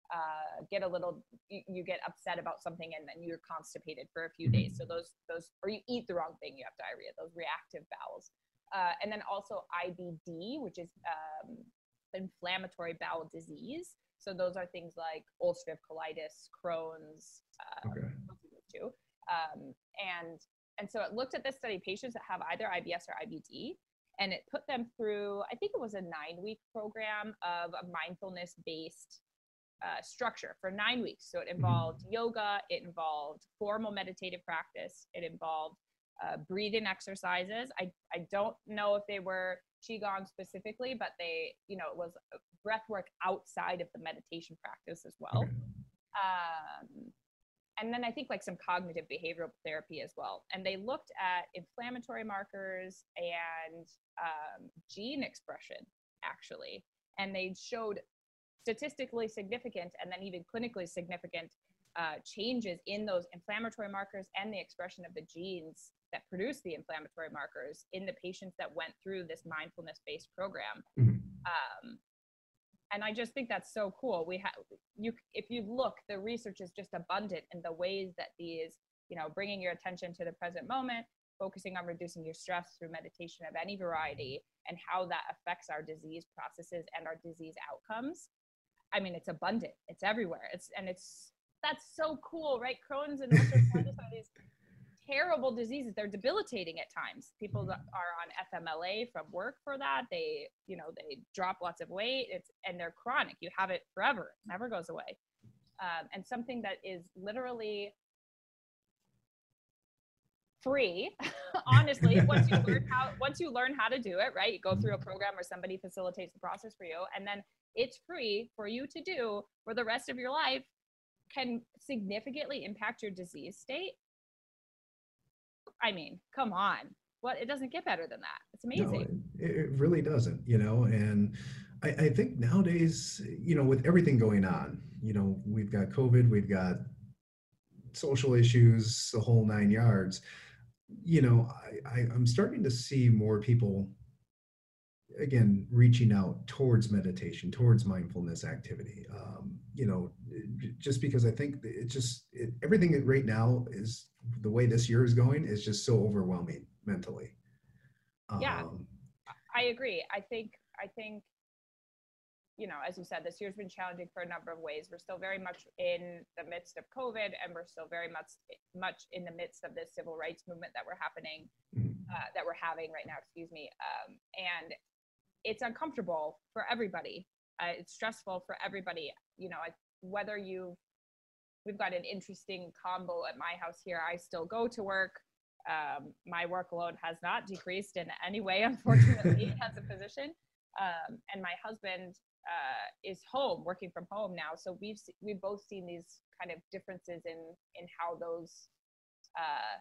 uh, get a little, you, you get upset about something and then you're constipated for a few Mhm. days. So those, those, or you eat the wrong thing, you have diarrhea, those reactive bowels. Uh, and then also I B D, which is um, inflammatory bowel disease. So those are things like ulcerative colitis, Crohn's, um, Okay. too. Um, and and so it looked at this study patients that have either I B S or I B D, and it put them through, I think it was a nine week program of a mindfulness based uh, structure for nine weeks. So it involved Mhm. yoga, it involved formal meditative practice, it involved uh, breathing exercises. I, I don't know if they were qigong specifically, but they, you know, it was breath work outside of the meditation practice as Okay. well. Um, and then I think like some cognitive behavioral therapy as well. And they looked at inflammatory markers and um, gene expression actually, and they showed statistically significant and then even clinically significant uh, changes in those inflammatory markers and the expression of the genes that produce the inflammatory markers in the patients that went through this mindfulness-based program. Mhm. Um, and I just think that's so cool. We have you if you look, the research is just abundant in the ways that these, you know, bringing your attention to the present moment, focusing on reducing your stress through meditation of any variety, and how that affects our disease processes and our disease outcomes. I mean, it's abundant. It's everywhere. It's and it's that's so cool, right? Crohn's and ulcerative colitis are these terrible diseases. They're debilitating at times. People that are on F M L A from work for that. They, you know, they drop lots of weight. It's and they're chronic. You have it forever. It never goes away. Um, and something that is literally free, honestly, once you learn how once you learn how to do it, right? You go through a program where somebody facilitates the process for you, and then it's free for you to do for the rest of your life, can significantly impact your disease state. I mean, come on. What it doesn't get better than that. It's No, amazing. it, it really doesn't, you know, and I, I think nowadays, you know, with everything going on, you know, we've got COVID, we've got social issues, the whole nine yards. You know, I, I, I'm starting to see more people again reaching out towards meditation, towards mindfulness activity. Um, you know, just because I think it just it, everything right now is the way this year is going is just so overwhelming mentally. Yeah, Um, I agree. I think I think you know, as you said, this year's been challenging for a number of ways. We're still very much in the midst of COVID, and we're still very much much in the midst of this civil rights movement that we're happening, uh, that we're having right now. Excuse me. Um, and it's uncomfortable for everybody. Uh, it's stressful for everybody. You know, whether you, we've got an interesting combo at my house here. I still go to work. Um, my workload has not decreased in any way, unfortunately, as a physician. Um, and my husband uh, is home, working from home now. So we've we've both seen these kind of differences in in how those uh,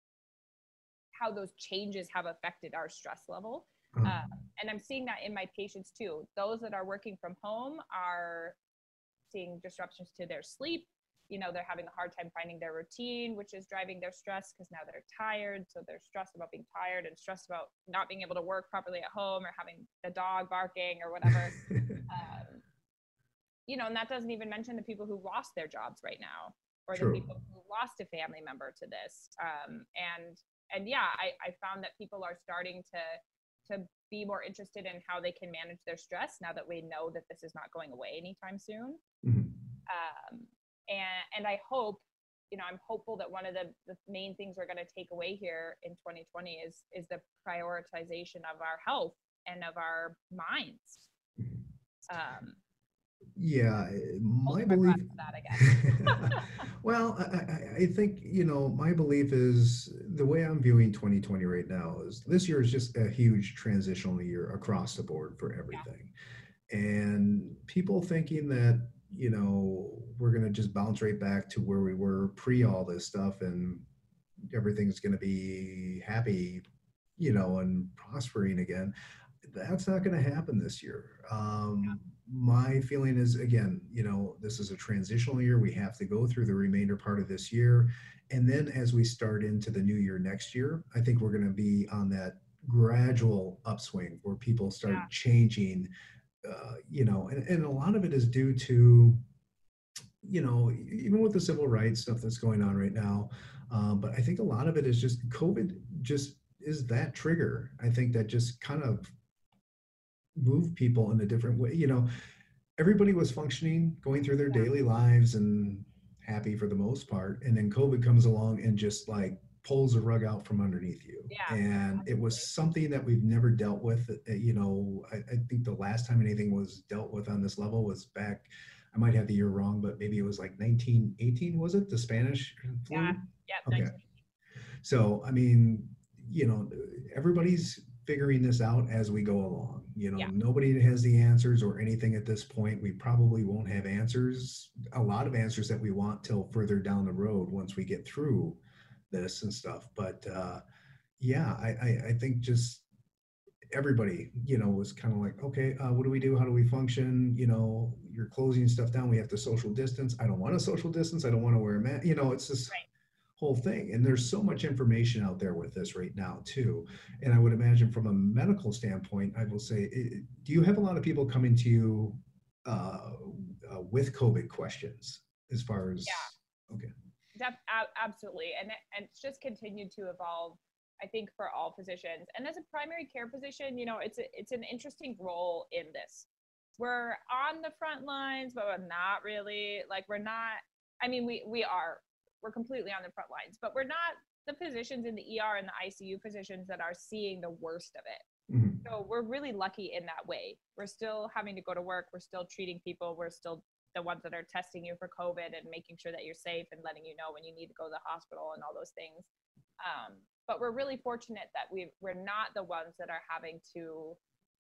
how those changes have affected our stress level. uh, Uh, and I'm seeing that in my patients too. Those that are working from home are seeing disruptions to their sleep. You know, they're having a hard time finding their routine, which is driving their stress because now they're tired. So they're stressed about being tired and stressed about not being able to work properly at home or having the dog barking or whatever. Um, you know, and that doesn't even mention the people who lost their jobs right now, or the True. people who lost a family member to this. Um, and and yeah, I, I found that people are starting to to be more interested in how they can manage their stress now that we know that this is not going away anytime soon. Mhm. Um, and and I hope, you know, I'm hopeful that one of the, the main things we're going to take away here in twenty twenty is is the prioritization of our health and of our minds. Um, Yeah, hold my my breath belief. for that, I guess. Well, I, I, I think, you know, my belief is the way I'm viewing twenty twenty right now is this year is just a huge transitional year across the board for Yeah, everything. And people thinking that, you know, we're going to just bounce right back to where we were pre all this stuff and everything's going to be happy, you know, and prospering again. That's not going to happen this year. Um, my feeling is, again, you know, this is a transitional year. We have to go through the remainder part of this year. And then as we start into the new year next year, I think we're going to be on that gradual upswing where people yeah, start changing, uh, you know, and, and a lot of it is due to you know, even with the civil rights stuff that's going on right now, um, but I think a lot of it is just COVID just is that trigger. I think that just kind of moved people in a different way. You know, everybody was functioning, going through their Yeah, daily lives and happy for the most part. And then COVID comes along and just like pulls the rug out from underneath you. yeah, And it was absolutely. something that we've never dealt with. Uh, You know, I, I think the last time anything was dealt with on this level was back, I might have the year wrong, but maybe it was like nineteen eighteen, was it? The Spanish Yeah, flu? yep, Okay. nineteen. So, I mean, you know, everybody's figuring this out as we go along. You know, Yeah, nobody has the answers or anything at this point. We probably won't have answers, a lot of answers that we want till further down the road once we get through this and stuff. But uh, yeah, I, I, I think just everybody, you know, was kind of like, okay, uh, what do we do? How do we function? You know, you're closing stuff down. We have to social distance. I don't want to social distance. I don't want to wear a mask. You know, it's this right. whole thing. And there's so much information out there with this right now, too. And I would imagine from a medical standpoint, I will say, i- do you have a lot of people coming to you uh, uh, with COVID questions as far Yeah, as, okay. def- a- absolutely. And it, and it's just continued to evolve. I think for all physicians, and as a primary care physician, you know, it's a, it's an interesting role in this. We're on the front lines, but we're not really. Like we're not. I mean, we we are. We're completely on the front lines, but we're not the physicians in the E R and the I C U physicians that are seeing the worst of it. Mhm. So we're really lucky in that way. We're still having to go to work. We're still treating people. We're still the ones that are testing you for COVID and making sure that you're safe and letting you know when you need to go to the hospital and all those things. Um, but we're really fortunate that we we're not the ones that are having to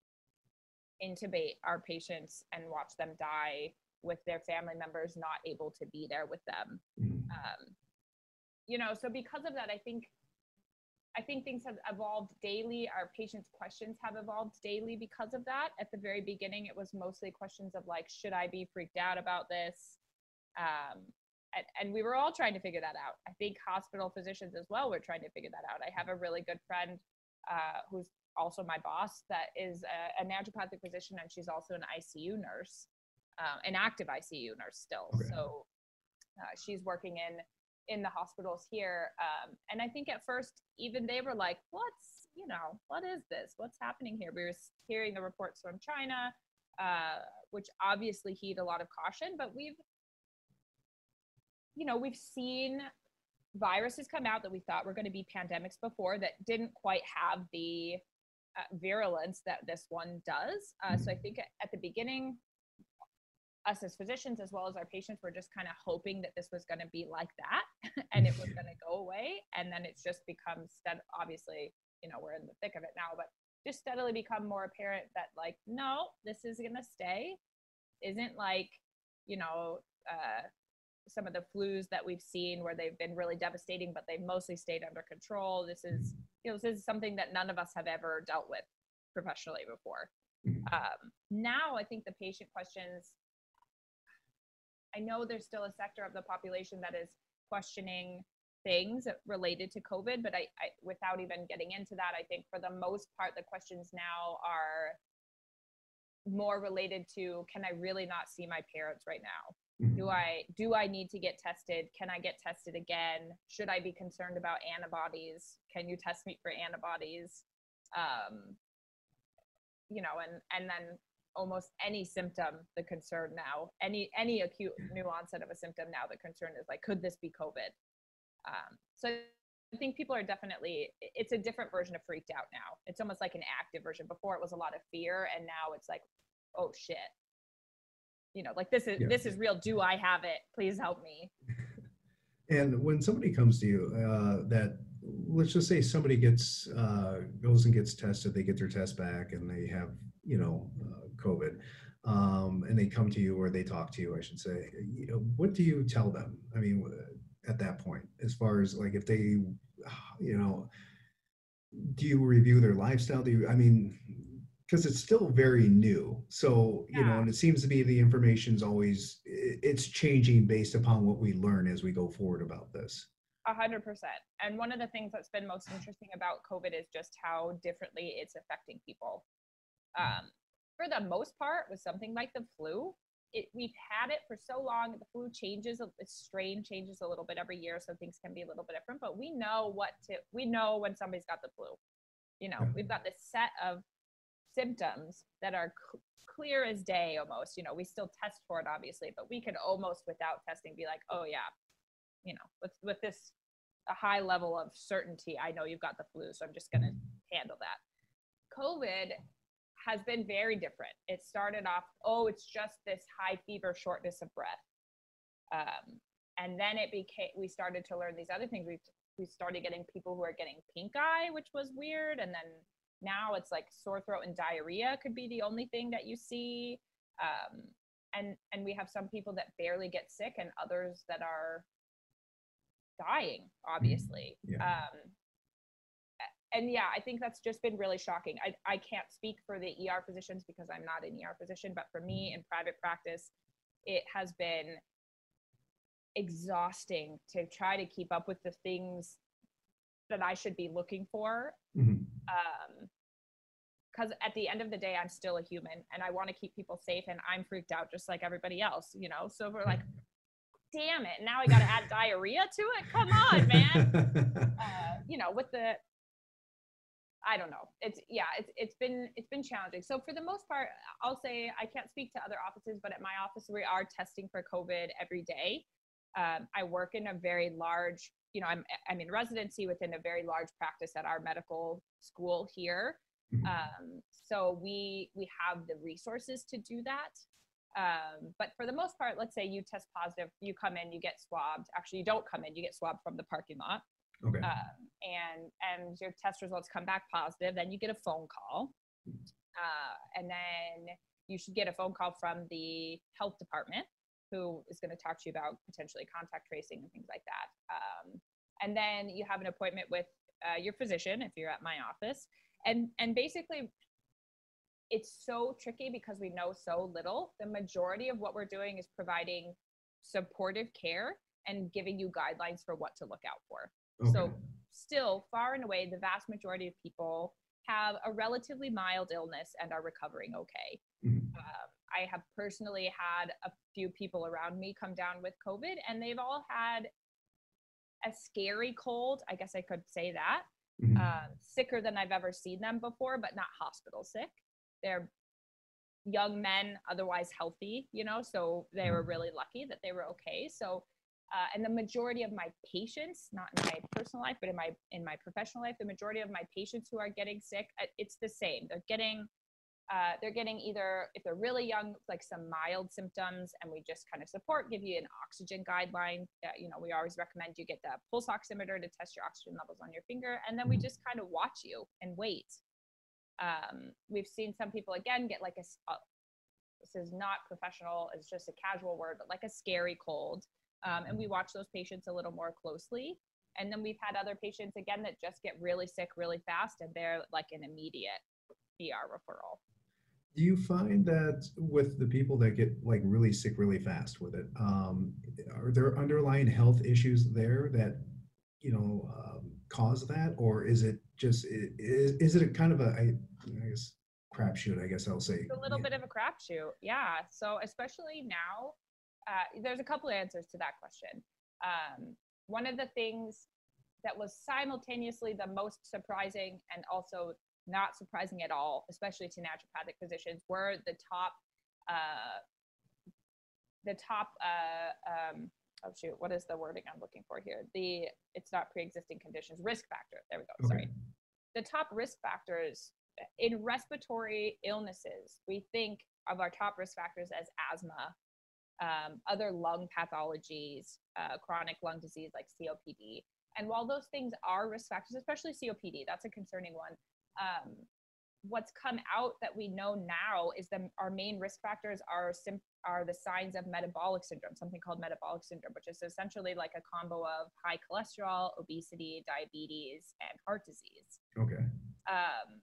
intubate our patients and watch them die with their family members not able to be there with them. Mhm. Um, you know, so because of that, I think I think things have evolved daily. Our patients' questions have evolved daily because of that. At the very beginning, it was mostly questions of like, should I be freaked out about this? Um, and, and we were all trying to figure that out. I think hospital physicians as well were trying to figure that out. I have a really good friend uh, who's also my boss that is a, a naturopathic physician, and she's also an I C U nurse, um, an active I C U nurse still. Okay. So uh, she's working in in the hospitals here. Um, and I think at first, even they were like, what's, you know, what is this? What's happening here? We were hearing the reports from China, uh, which obviously heed a lot of caution, but we've, you know, we've seen viruses come out that we thought were going to be pandemics before that didn't quite have the uh, virulence that this one does. Uh, so I Mhm. think at the beginning, us as physicians as well as our patients were just kind of hoping that this was going to be like that and it was going to go away, and then it's just become stead obviously, you know, we're in the thick of it now, but just steadily become more apparent that like, no, this is going to stay. Isn't like, you know, uh, some of the flus that we've seen where they've been really devastating but they've mostly stayed under control. This is, you know, this is something that none of us have ever dealt with professionally before. Mhm. Um, now I think the patient questions, I know there's still a sector of the population that is questioning things related to COVID, but I, I, without even getting into that, I think for the most part, the questions now are more related to, can I really not see my parents right now? Do Mhm. I do I need to get tested? Can I get tested again? Should I be concerned about antibodies? Can you test me for antibodies? Um, you know, and and then almost any symptom, the concern now, any any acute new onset of a symptom now, the concern is like, could this be COVID? Um, so I think people are definitely, it's a different version of freaked out now. It's almost like an active version. Before it was a lot of fear, and now it's like, oh shit, you know, like this is Yeah. this is real. Do I have it? Please help me. And when somebody comes to you, uh, that let's just say somebody gets uh, goes and gets tested, they get their test back, and they have you know uh, COVID, um, and they come to you or they talk to you, I should say. You know, what do you tell them? I mean, at that point, as far as like if they, you know, do you review their lifestyle? Do you? I mean, because it's still very new. So, you know, Yeah, and it seems to be the information's always it's changing based upon what we learn as we go forward about this. a hundred percent. And one of the things that's been most interesting about COVID is just how differently it's affecting people. Um, for the most part, with something like the flu, it, we've had it for so long. The flu changes, the strain changes a little bit every year, so things can be a little bit different. But we know what to. We know when somebody's got the flu. You know, Yeah. we've got this set of symptoms that are cl- clear as day almost. You know, we still test for it obviously, but we can almost without testing be like, oh yeah, you know, with with this a high level of certainty, I know you've got the flu, so I'm just going to handle that. COVID has been very different. It started off, oh, it's just this high fever, shortness of breath. Um, and then it became, we started to learn these other things. We we started getting people who are getting pink eye, which was weird. And then now it's like sore throat and diarrhea could be the only thing that you see. Um, and, and we have some people that barely get sick and others that are dying, obviously. Yeah. Um, and yeah, I think that's just been really shocking. I, I can't speak for the E R physicians because I'm not an E R physician, but for me in private practice, it has been exhausting to try to keep up with the things that I should be looking for. Mm-hmm. Um, because at the end of the day, I'm still a human and I want to keep people safe and I'm freaked out just like everybody else, you know? So we're like, damn it, now I got to add diarrhea to it. Come on, man. Uh, you know, with the, I don't know. It's yeah, it's it's been it's been challenging. So for the most part, I'll say I can't speak to other offices, but at my office we are testing for COVID every day. Um, I work in a very large, you know, I'm I'm in residency within a very large practice at our medical school here. Um, so we we have the resources to do that. Um, but for the most part, let's say you test positive, you come in, you get swabbed. Actually, you don't come in, you get swabbed from the parking lot. Okay. Um, and and your test results come back positive, then you get a phone call. Uh, and then you should get a phone call from the health department who is going to talk to you about potentially contact tracing and things like that. Um, and then you have an appointment with uh, your physician if you're at my office. And, and basically, it's so tricky because we know so little. The majority of what we're doing is providing supportive care and giving you guidelines for what to look out for. Okay. So still, far and away, the vast majority of people have a relatively mild illness and are recovering okay. Mm-hmm. Um, I have personally had a few people around me come down with COVID, and they've all had a scary cold. I guess I could say that. Mm-hmm. Um, sicker than I've ever seen them before, but not hospital sick. They're young men, otherwise healthy, you know, so they were really lucky that they were okay. So, uh, and the majority of my patients, not in my personal life, but in my in my professional life, the majority of my patients who are getting sick, it's the same. They're getting Uh, they're getting either, if they're really young, like some mild symptoms, and we just kind of support, give you an oxygen guideline. That, you know, we always recommend you get the pulse oximeter to test your oxygen levels on your finger, and then we just kind of watch you and wait. Um, we've seen some people again get like a, uh, this is not professional, it's just a casual word, but like a scary cold, um, and we watch those patients a little more closely. And then we've had other patients again that just get really sick really fast, and they're like an immediate E R referral. Do you find that with the people that get like really sick really fast with it, um, are there underlying health issues there that, you know, um, cause that? Or is it just, is, is it a kind of a, I, I guess, crapshoot, I guess I'll say? It's a little bit of a crapshoot. Yeah. So especially now, uh, there's a couple of answers to that question. Um, one of the things that was simultaneously the most surprising and also not surprising at all, especially to naturopathic physicians, were the top, uh, the top, uh, um, oh shoot, what is the wording I'm looking for here? The, it's not pre-existing conditions, risk factor. There we go, Okay. sorry. The top risk factors in respiratory illnesses, we think of our top risk factors as asthma, um, other lung pathologies, uh, chronic lung disease like C O P D. And while those things are risk factors, especially C O P D, that's a concerning one. Um, what's come out that we know now is that our main risk factors are sim- are the signs of metabolic syndrome, something called metabolic syndrome, which is essentially like a combo of high cholesterol, obesity, diabetes, and heart disease. Okay. Um,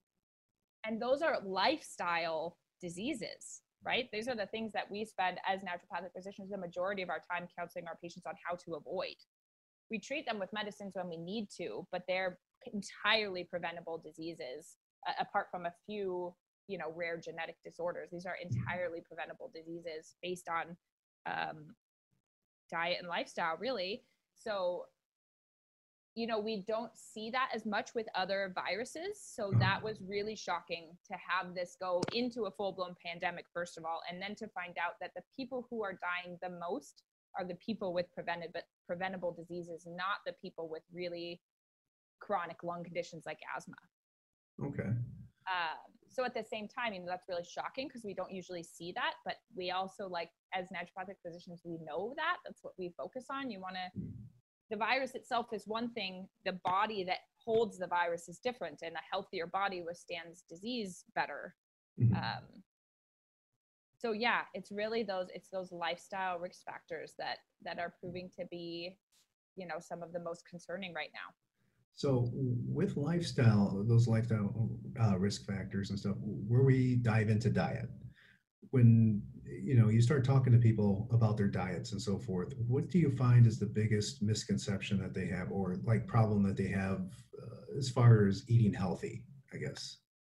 and those are lifestyle diseases, right? These are the things that we spend as naturopathic physicians the majority of our time counseling our patients on how to avoid. We treat them with medicines when we need to, but they're entirely preventable diseases, uh, apart from a few, you know, rare genetic disorders. These are entirely preventable diseases based on um, diet and lifestyle, really. So, you know, we don't see that as much with other viruses. So that was really shocking to have this go into a full-blown pandemic, first of all, and then to find out that the people who are dying the most are the people with prevented, but preventable diseases, not the people with really chronic lung conditions like asthma. Okay. Um, so at the same time, you know, that's really shocking because we don't usually see that, but we also, like, as naturopathic physicians, we know that that's what we focus on. You want to, the virus itself is one thing, the body that holds the virus is different, and a healthier body withstands disease better. Mhm. Um, so yeah, it's really those, it's those lifestyle risk factors that, that are proving to be, you know, some of the most concerning right now. So with lifestyle, those lifestyle uh, risk factors and stuff, where we dive into diet, when you know you start talking to people about their diets and so forth, what do you find is the biggest misconception that they have, or like problem that they have uh, as far as eating healthy, I guess?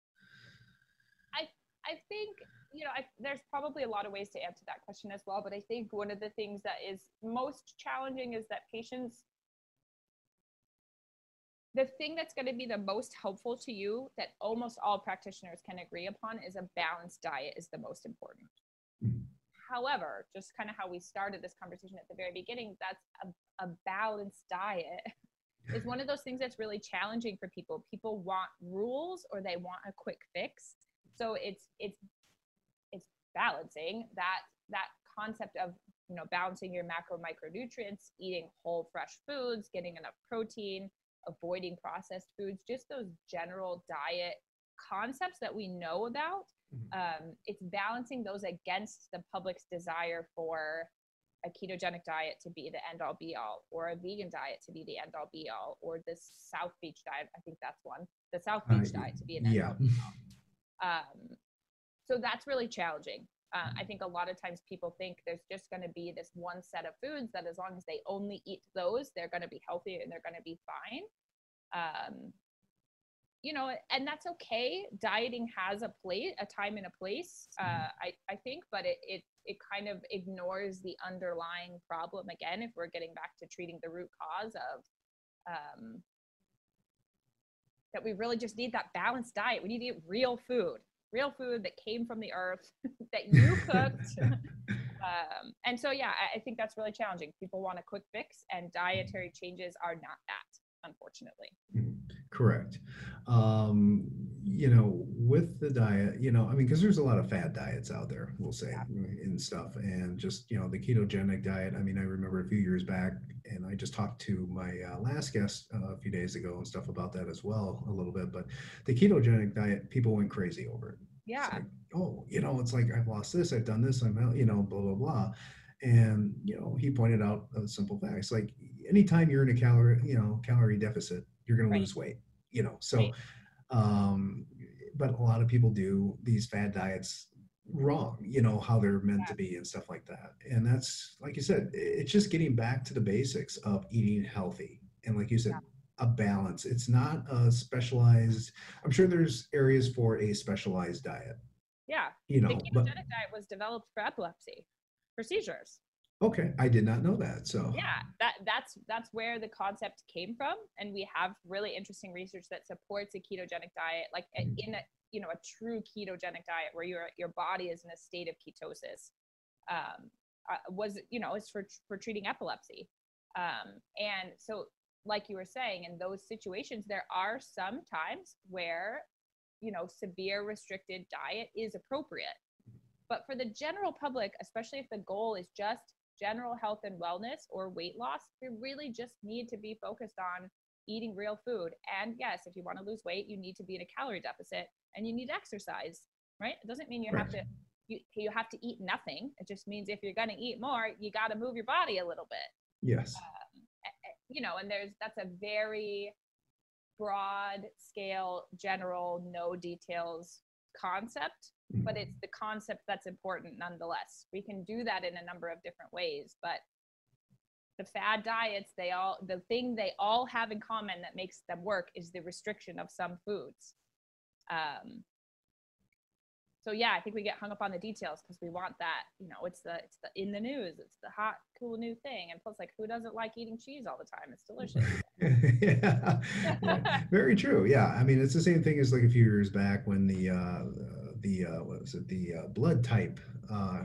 I I think, you know, I, there's probably a lot of ways to answer that question as well, but I think one of the things that is most challenging is that patients, the thing that's going to be the most helpful to you that almost all practitioners can agree upon is a balanced diet is the most important. Mhm. However, just kind of how we started this conversation at the very beginning, that's a, a balanced diet is one of those things that's really challenging for people. People want rules or they want a quick fix. So it's it's it's balancing that that concept of, you know, balancing your macro micronutrients, eating whole fresh foods, getting enough protein, avoiding processed foods, just those general diet concepts that we know about. Um, it's balancing those against the public's desire for a ketogenic diet to be the end all be all, or a vegan diet to be the end all be all, or the South Beach diet. I think that's one, the South Beach Uh, diet to be an end yeah. all be all. Um, so that's really challenging. Uh, I think a lot of times people think there's just going to be this one set of foods that as long as they only eat those, they're going to be healthy and they're going to be fine. Um, you know, and that's okay. Dieting has a place, a time and a place, uh, I, I think, but it, it, it kind of ignores the underlying problem again, if we're getting back to treating the root cause of, um, that we really just need that balanced diet. We need to eat real food, real food that came from the earth, that you cooked. um, and so, yeah, I, I think that's really challenging. People want a quick fix, and dietary changes are not that, unfortunately. Correct. Um, you know, with the diet, you know, I mean, because there's a lot of fad diets out there, we'll say, and stuff, and just, you know, the ketogenic diet. I mean, I remember a few years back, and I just talked to my uh, last guest uh, a few days ago and stuff about that as well, a little bit. But the ketogenic diet, people went crazy over it. It's Yeah. like, oh, you know, it's like I've lost this, I've done this, I'm, out, you know, blah, blah, blah. And, you know, he pointed out a simple fact. It's like anytime you're in a calorie, you know, calorie deficit, you're going to Right. lose weight, you know. So, Right. um, but a lot of people do these fad diets wrong, you know, how they're meant Yeah. to be and stuff like that. And that's, like you said, it's just getting back to the basics of eating healthy. And like you said, a balance. It's not a specialized, I'm sure there's areas for a specialized diet, Yeah. you The know, but ketogenic diet was developed for epilepsy, for seizures. okay, I did not know that. So, Yeah, that that's that's where the concept came from, and we have really interesting research that supports a ketogenic diet, like a- in a, you know, a true ketogenic diet where your your body is in a state of ketosis. Um, uh, was, you know, it's for for treating epilepsy, um, and so, like you were saying, in those situations, there are some times where, you know, severe restricted diet is appropriate. But for the general public, especially if the goal is just general health and wellness or weight loss, we really just need to be focused on eating real food. And yes, if you want to lose weight, you need to be in a calorie deficit and you need exercise, right? It doesn't mean you have right. to you, you have to eat nothing. It just means if you're going to eat more, you got to move your body a little bit. Yes. Um, you know, and there's that's a very broad scale, general, no details concept, but it's the concept that's important nonetheless. We can do that in a number of different ways, but the fad diets, they all, the thing they all have in common that makes them work is the restriction of some foods. Um, so yeah, I think we get hung up on the details because we want that, you know, it's the it's the in the news, it's the hot cool new thing, and plus like who doesn't like eating cheese all the time? It's delicious. Yeah, yeah, very true. Yeah, I mean, it's the same thing as like a few years back when the uh, the uh, what was it, the uh, blood type, uh,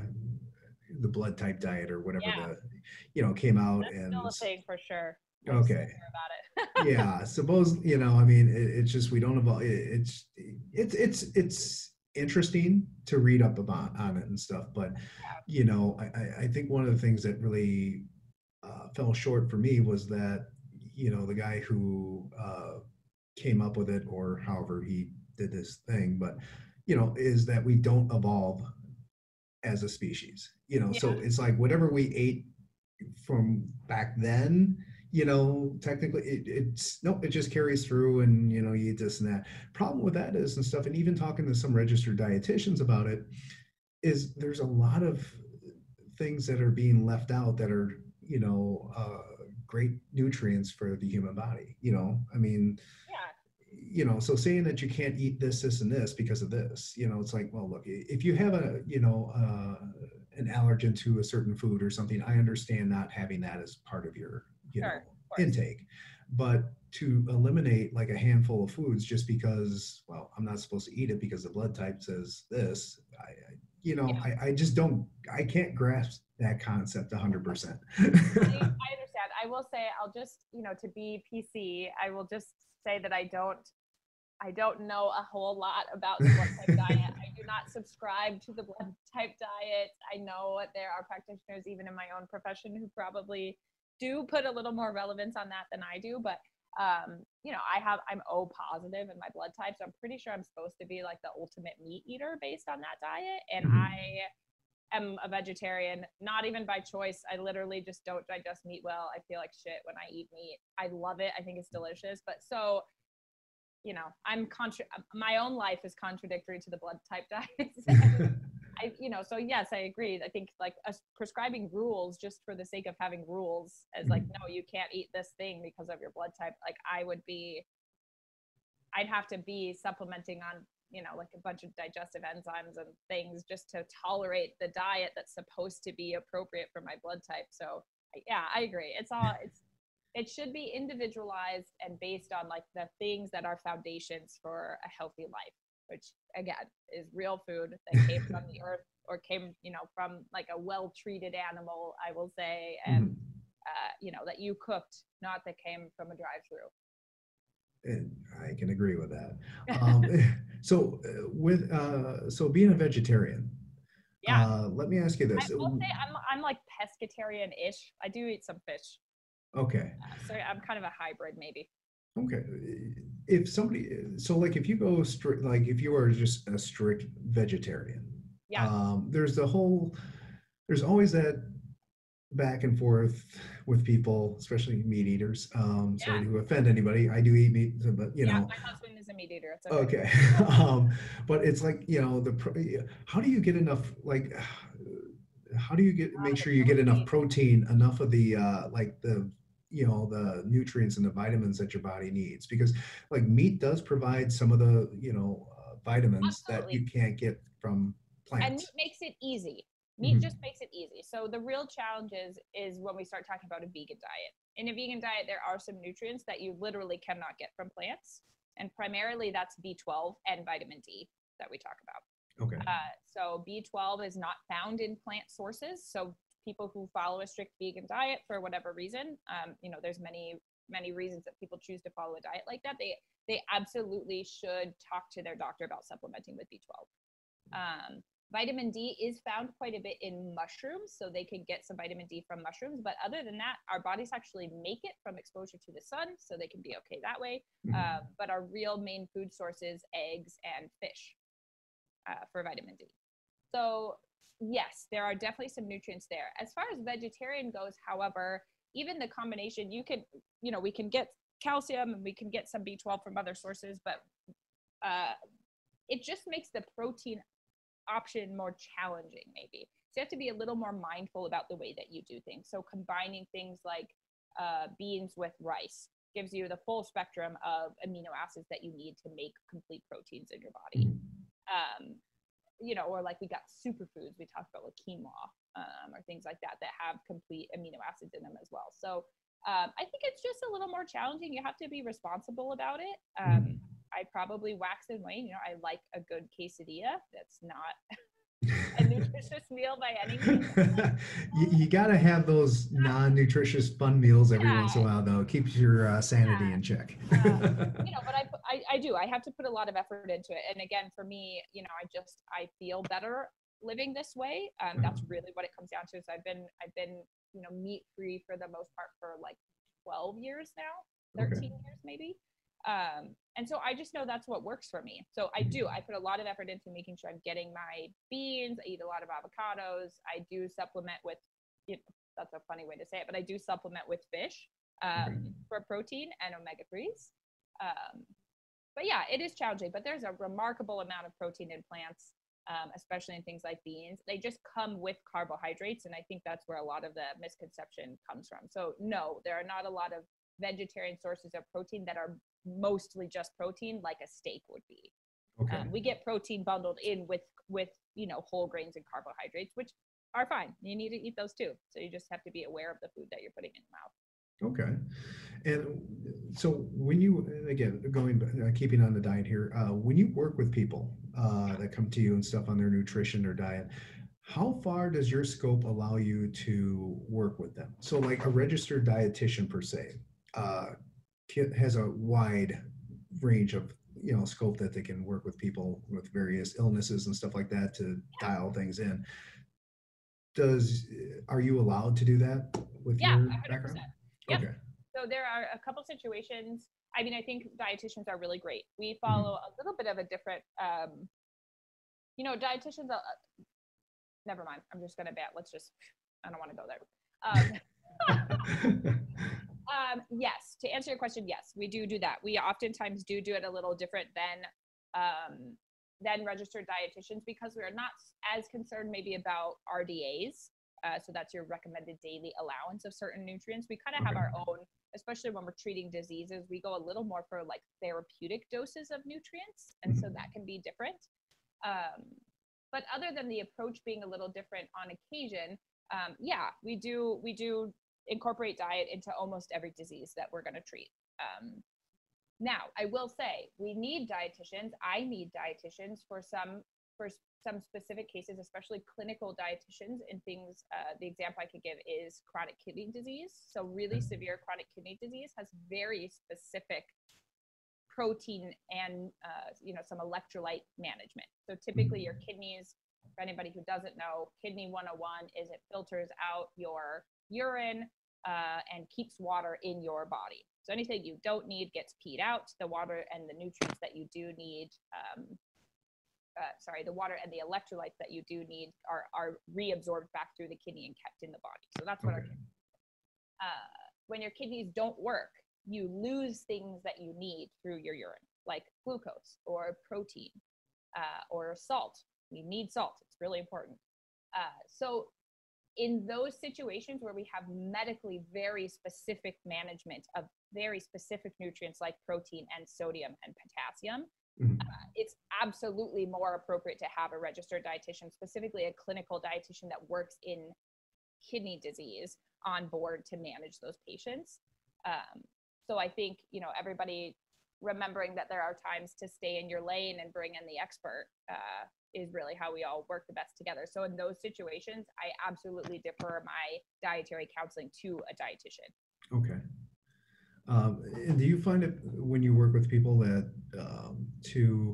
the blood type diet or whatever Yeah, the, you know, came out that's still and a thing for sure. I still okay, hear about it. yeah, suppose you know, I mean, it, it's just we don't evolve. It, it's it's it's it's interesting to read up about on it and stuff, but Yeah, you know, I I I think one of the things that really uh, fell short for me was that you know the guy who uh, came up with it or however he did this thing, but you know, is that we don't evolve as a species. You know, yeah, so it's like whatever we ate from back then, you know, technically it, it's no, it just carries through and you know, you eat this and that. Problem with that is and stuff, and even talking to some registered dietitians about it, is there's a lot of things that are being left out that are, you know, uh, great nutrients for the human body. You know, I mean, yeah, you know, so saying that you can't eat this, this, and this because of this, you know, it's like, well, look, if you have a, you know, uh, an allergen to a certain food or something, I understand not having that as part of your, you sure, know, of course. intake. But to eliminate like a handful of foods just because, well, I'm not supposed to eat it because the blood type says this, I, I you know, Yeah, I, I just don't, I can't grasp that concept one hundred percent. I, I understand. I will say, I'll just, you know, to be P C, I will just say that I don't I don't know a whole lot about the blood type diet. I do not subscribe to the blood type diet. I know there are practitioners, even in my own profession, who probably do put a little more relevance on that than I do. But um, you know, I have I'm O positive in my blood type, so I'm pretty sure I'm supposed to be like the ultimate meat eater based on that diet. And Mhm. I am a vegetarian, not even by choice. I literally just don't digest meat well. I feel like shit when I eat meat. I love it. I think it's delicious. But so you know, I'm contra- my own life is contradictory to the blood type diets. I, you know, so yes, I agree. I think like uh, prescribing rules just for the sake of having rules as like, Mhm. no, you can't eat this thing because of your blood type. Like I would be, I'd have to be supplementing on, you know, like a bunch of digestive enzymes and things just to tolerate the diet that's supposed to be appropriate for my blood type. So yeah, I agree. It's all, it's, it should be individualized and based on like the things that are foundations for a healthy life, which again is real food that came from the earth or came, you know, from like a well treated animal, I will say, and Mhm. uh, you know, that you cooked, not that came from a drive through. And I can agree with that. Um, so uh, with uh, so being a vegetarian, Yeah, uh, let me ask you I this. will say I'm I'm like pescatarian ish. I do eat some fish, Okay, uh, so I'm kind of a hybrid maybe. okay. If somebody, so like if you go strict, like if you are just a strict vegetarian, Yeah, um, there's the whole, there's always that back and forth with people, especially meat eaters. Um, sorry yeah, to offend anybody. I do eat meat, but you yeah. know, My husband is a meat eater. It's okay. okay. um, but it's like, you know, the pro- how do you get enough like how do you get Uh, make the sure you get enough protein. protein, enough of the uh like the you know the nutrients and the vitamins that your body needs because like meat does provide some of the you know uh, vitamins that Absolutely. you can't get from And meat plants. makes it easy. Meat just Mhm. makes it easy. So the real challenge is is when we start talking about a vegan diet. In a vegan diet, there are some nutrients that you literally cannot get from plants, and primarily that's B twelve and vitamin D that we talk about. Okay. Uh, so B twelve is not found in plant sources. So people who follow a strict vegan diet for whatever reason, um, you know, there's many many reasons that people choose to follow a diet like that. They they absolutely should talk to their doctor about supplementing with B twelve. Um, Vitamin D is found quite a bit in mushrooms, so they can get some vitamin D from mushrooms. But other than that, our bodies actually make it from exposure to the sun, so they can be okay that way. Mhm. Uh, but our real main food sources, eggs and fish uh, for vitamin D. So yes, there are definitely some nutrients there. As far as vegetarian goes, however, even the combination, you can, you know, we can get calcium and we can get some B twelve from other sources, but uh, it just makes the protein option more challenging maybe, so you have to be a little more mindful about the way that you do things. So combining things like uh, beans with rice gives you the full spectrum of amino acids that you need to make complete proteins in your body. Mhm. um, you know, or like we got superfoods. We talked about like quinoa um, or things like that that have complete amino acids in them as well. So um, I think it's just a little more challenging. You have to be responsible about it. Um, Mhm. I probably wax and wane. You know, I like a good quesadilla. That's not a nutritious meal by any means. you, you got to have those non-nutritious fun meals every once in a Yeah, while, though. It keeps your uh, sanity yeah. in check. Um, you know, but I, I, I do. I have to put a lot of effort into it. And again, for me, you know, I just I feel better living this way. Um, that's really what it comes down to. So I've been I've been you know meat free for the most part for like twelve years now, Okay. thirteen years maybe. Um, and so I just know that's what works for me. So I do. I put a lot of effort into making sure I'm getting my beans. I eat a lot of avocados. I do supplement with. You know, that's a funny way to say it, but I do supplement with fish Okay. um, for protein and omega threes. Um, but yeah, it is challenging, but there's a remarkable amount of protein in plants, um, especially in things like beans. They just come with carbohydrates. And I think that's where a lot of the misconception comes from. So no, there are not a lot of vegetarian sources of protein that are mostly just protein like a steak would be. Okay. Um, we get protein bundled in with, with, you know, whole grains and carbohydrates, which are fine. You need to eat those too. So you just have to be aware of the food that you're putting in the mouth. Okay. And so when you, again, going, uh, keeping on the diet here, uh, when you work with people uh, that come to you and stuff on their nutrition or diet, how far does your scope allow you to work with them? So like a registered dietitian per se, uh, has a wide range of, you know, scope that they can work with people with various illnesses and stuff like that to dial things in. Does, are you allowed to do that with Yeah, your background? one hundred percent. Yep. Okay. So there are a couple situations. I mean, I think dietitians are really great. We Mhm. follow a little bit of a different, um, you know, dietitians. Uh, never mind. I'm just gonna bet. Let's just. I don't want to go there. Um, um, yes. To answer your question, yes, we do do that. We oftentimes do do it a little different than um, than registered dietitians because we are not as concerned maybe about R D As. Uh, so that's your recommended daily allowance of certain nutrients. We kind of have Okay. our own, especially when we're treating diseases. We go a little more for like therapeutic doses of nutrients, and so Mhm. that can be different. Um, but other than the approach being a little different on occasion, um, yeah, we do we do incorporate diet into almost every disease that we're going to treat. Um, now, I will say we need dietitians. I need dietitians for some for some specific cases, especially clinical dietitians in things. Uh, the example I could give is chronic kidney disease. So really severe chronic kidney disease has very specific protein and uh, you know some electrolyte management. So typically your kidneys, for anybody who doesn't know, kidney one oh one is it filters out your urine uh, and keeps water in your body. So anything you don't need gets peed out. The water and the nutrients that you do need, um, uh, sorry, the water and the electrolytes that you do need are, are reabsorbed back through the kidney and kept in the body. So that's what Okay. our uh, when your kidneys don't work, you lose things that you need through your urine, like glucose or protein uh, or salt. You need salt, it's really important. Uh, so, in those situations where we have medically very specific management of very specific nutrients like protein and sodium and potassium, Mhm. uh, it's absolutely more appropriate to have a registered dietitian, specifically a clinical dietitian that works in kidney disease, on board to manage those patients. Um, so I think, you know, everybody remembering that there are times to stay in your lane and bring in the expert uh, is really how we all work the best together. So in those situations, I absolutely defer my dietary counseling to a dietitian. Okay. Um, and do you find it when you work with people that um, to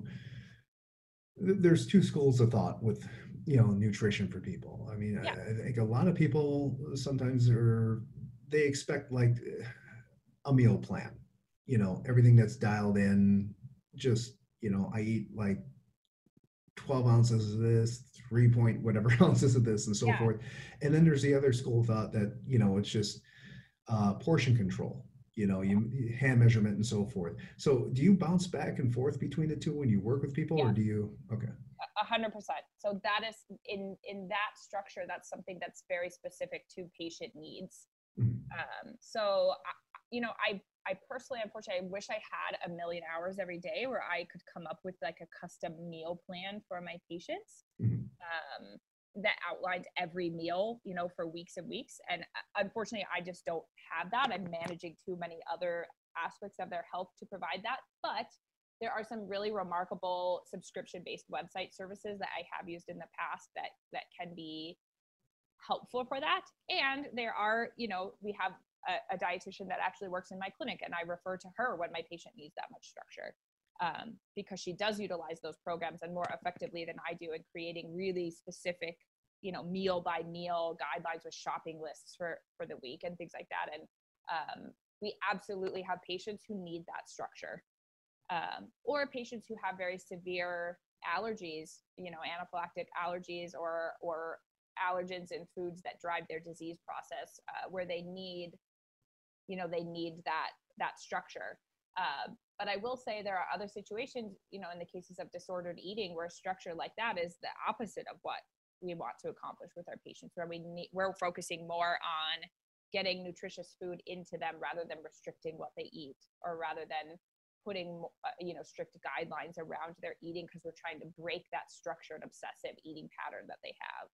there's two schools of thought with, you know, nutrition for people. I mean, Yeah, I, I think a lot of people sometimes are they expect like a meal plan, you know, everything that's dialed in. Just, you know, I eat like twelve ounces of this, three point whatever ounces of this, and so yeah, forth. And then there's the other school of thought that, you know, it's just uh, portion control, you know, you hand measurement and so forth. So do you bounce back and forth between the two when you work with people, or yeah. do you? Okay. A hundred percent. So that is in in that structure. That's something that's very specific to patient needs. Mhm. Um, so, you know, I I personally, unfortunately, I wish I had a million hours every day where I could come up with like a custom meal plan for my patients. Mhm. Um, that outlined every meal, you know, for weeks and weeks. And uh, unfortunately, I just don't have that. I'm managing too many other aspects of their health to provide that. But there are some really remarkable subscription-based website services that I have used in the past that that can be helpful for that. And there are, you know, we have a, a dietitian that actually works in my clinic, and I refer to her when my patient needs that much structure, um, because she does utilize those programs and more effectively than I do in creating really specific, you know, meal by meal guidelines with shopping lists for for the week and things like that. And um, we absolutely have patients who need that structure, um, or patients who have very severe allergies, you know, anaphylactic allergies or or allergens in foods that drive their disease process, uh, where they need, you know, they need that that structure. Uh, but I will say there are other situations, you know, in the cases of disordered eating, where a structure like that is the opposite of what we want to accomplish with our patients, where we need, we're focusing more on getting nutritious food into them rather than restricting what they eat, or rather than putting, uh, you know, strict guidelines around their eating, because we're trying to break that structured obsessive eating pattern that they have.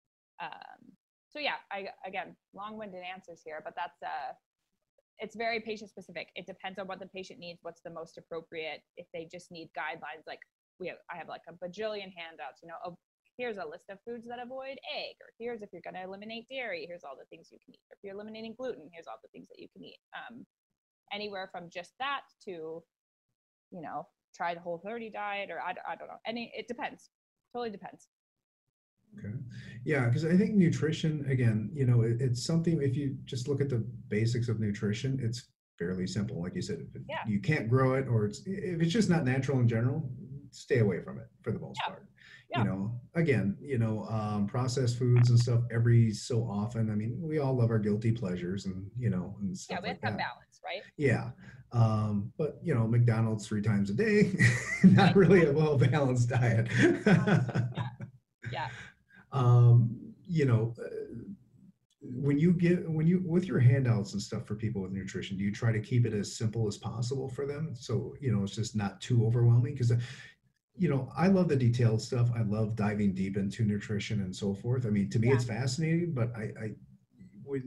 Um, so yeah, I, again, long-winded answers here, but that's, uh, it's very patient specific. It depends on what the patient needs, what's the most appropriate. If they just need guidelines, like we have, I have like a bajillion handouts, you know, of here's a list of foods that avoid egg, or here's if you're going to eliminate dairy, here's all the things you can eat. Or if you're eliminating gluten, here's all the things that you can eat. Um, anywhere from just that to, you know, try the Whole thirty diet, or I, I don't know. Any, it depends. Totally depends. Okay. Yeah, because I think nutrition, again, you know, it, it's something, if you just look at the basics of nutrition, it's fairly simple. Like you said, if it, Yeah. you can't grow it, or it's, if it's just not natural in general, stay away from it for the most Yeah. part. Yeah. You know, again, you know, um, processed foods and stuff every so often. I mean, we all love our guilty pleasures and, you know, and Yeah. stuff We have like to have that. balance, right? Yeah. Um, but, you know, McDonald's three times a day, not Right. really a well balanced diet. Yeah. Yeah. um, you know, uh, when you get when you with your handouts and stuff for people with nutrition, do you try to keep it as simple as possible for them, so you know it's just not too overwhelming? Because you know I love the detailed stuff. I love diving deep into nutrition and so forth. I mean, to me Yeah. it's fascinating, but I, I would,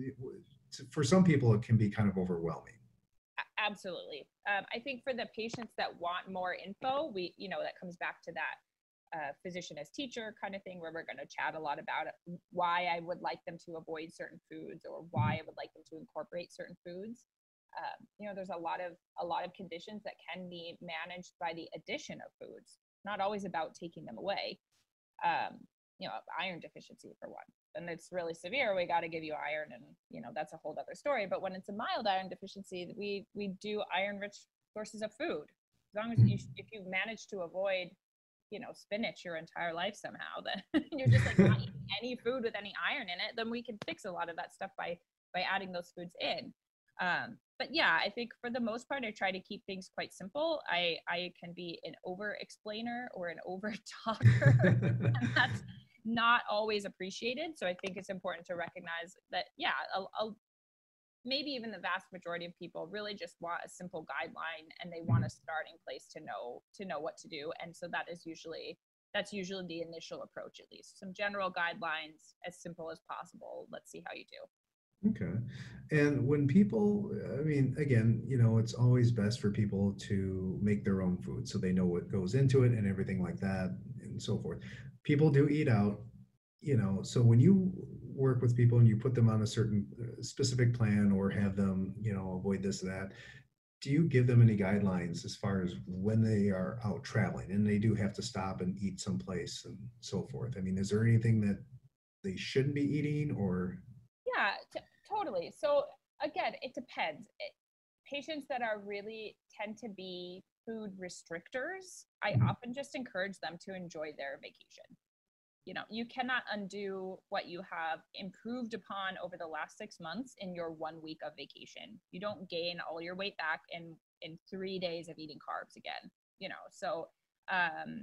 for some people it can be kind of overwhelming. Absolutely. Um, I think for the patients that want more info, we, you know, that comes back to that uh, physician as teacher kind of thing, where we're going to chat a lot about it, why I would like them to avoid certain foods, or why I would like them to incorporate certain foods. Um, you know, there's a lot of a lot of conditions that can be managed by the addition of foods, not always about taking them away. Um, you know, iron deficiency for one, and it's really severe, we got to give you iron, and you know that's a whole other story. But when it's a mild iron deficiency, we we do iron rich sources of food. As long as you, if you manage to avoid, you know, spinach your entire life somehow, then you're just like not eating any food with any iron in it, then we can fix a lot of that stuff by by adding those foods in. Um, but yeah, I think for the most part, I try to keep things quite simple. I I can be an over explainer or an over talker, and that's not always appreciated. So I think it's important to recognize that, yeah, I'll, I'll, maybe even the vast majority of people really just want a simple guideline, and they want a starting place to know to know what to do. And so that is usually that's usually the initial approach, at least some general guidelines, as simple as possible. Let's see how you do. Okay. And when people, I mean, again, you know, it's always best for people to make their own food so they know what goes into it and everything like that and so forth. People do eat out, you know, so when you work with people and you put them on a certain uh, specific plan or have them, you know, avoid this or that, do you give them any guidelines as far as when they are out traveling and they do have to stop and eat someplace and so forth? I mean, is there anything that they shouldn't be eating or? Yeah, t- totally. So again, it depends. It, patients that are really tend to be food restrictors, I often just encourage them to enjoy their vacation. You know, you cannot undo what you have improved upon over the last six months in your one week of vacation. You don't gain all your weight back in in three days of eating carbs again. You know, so um,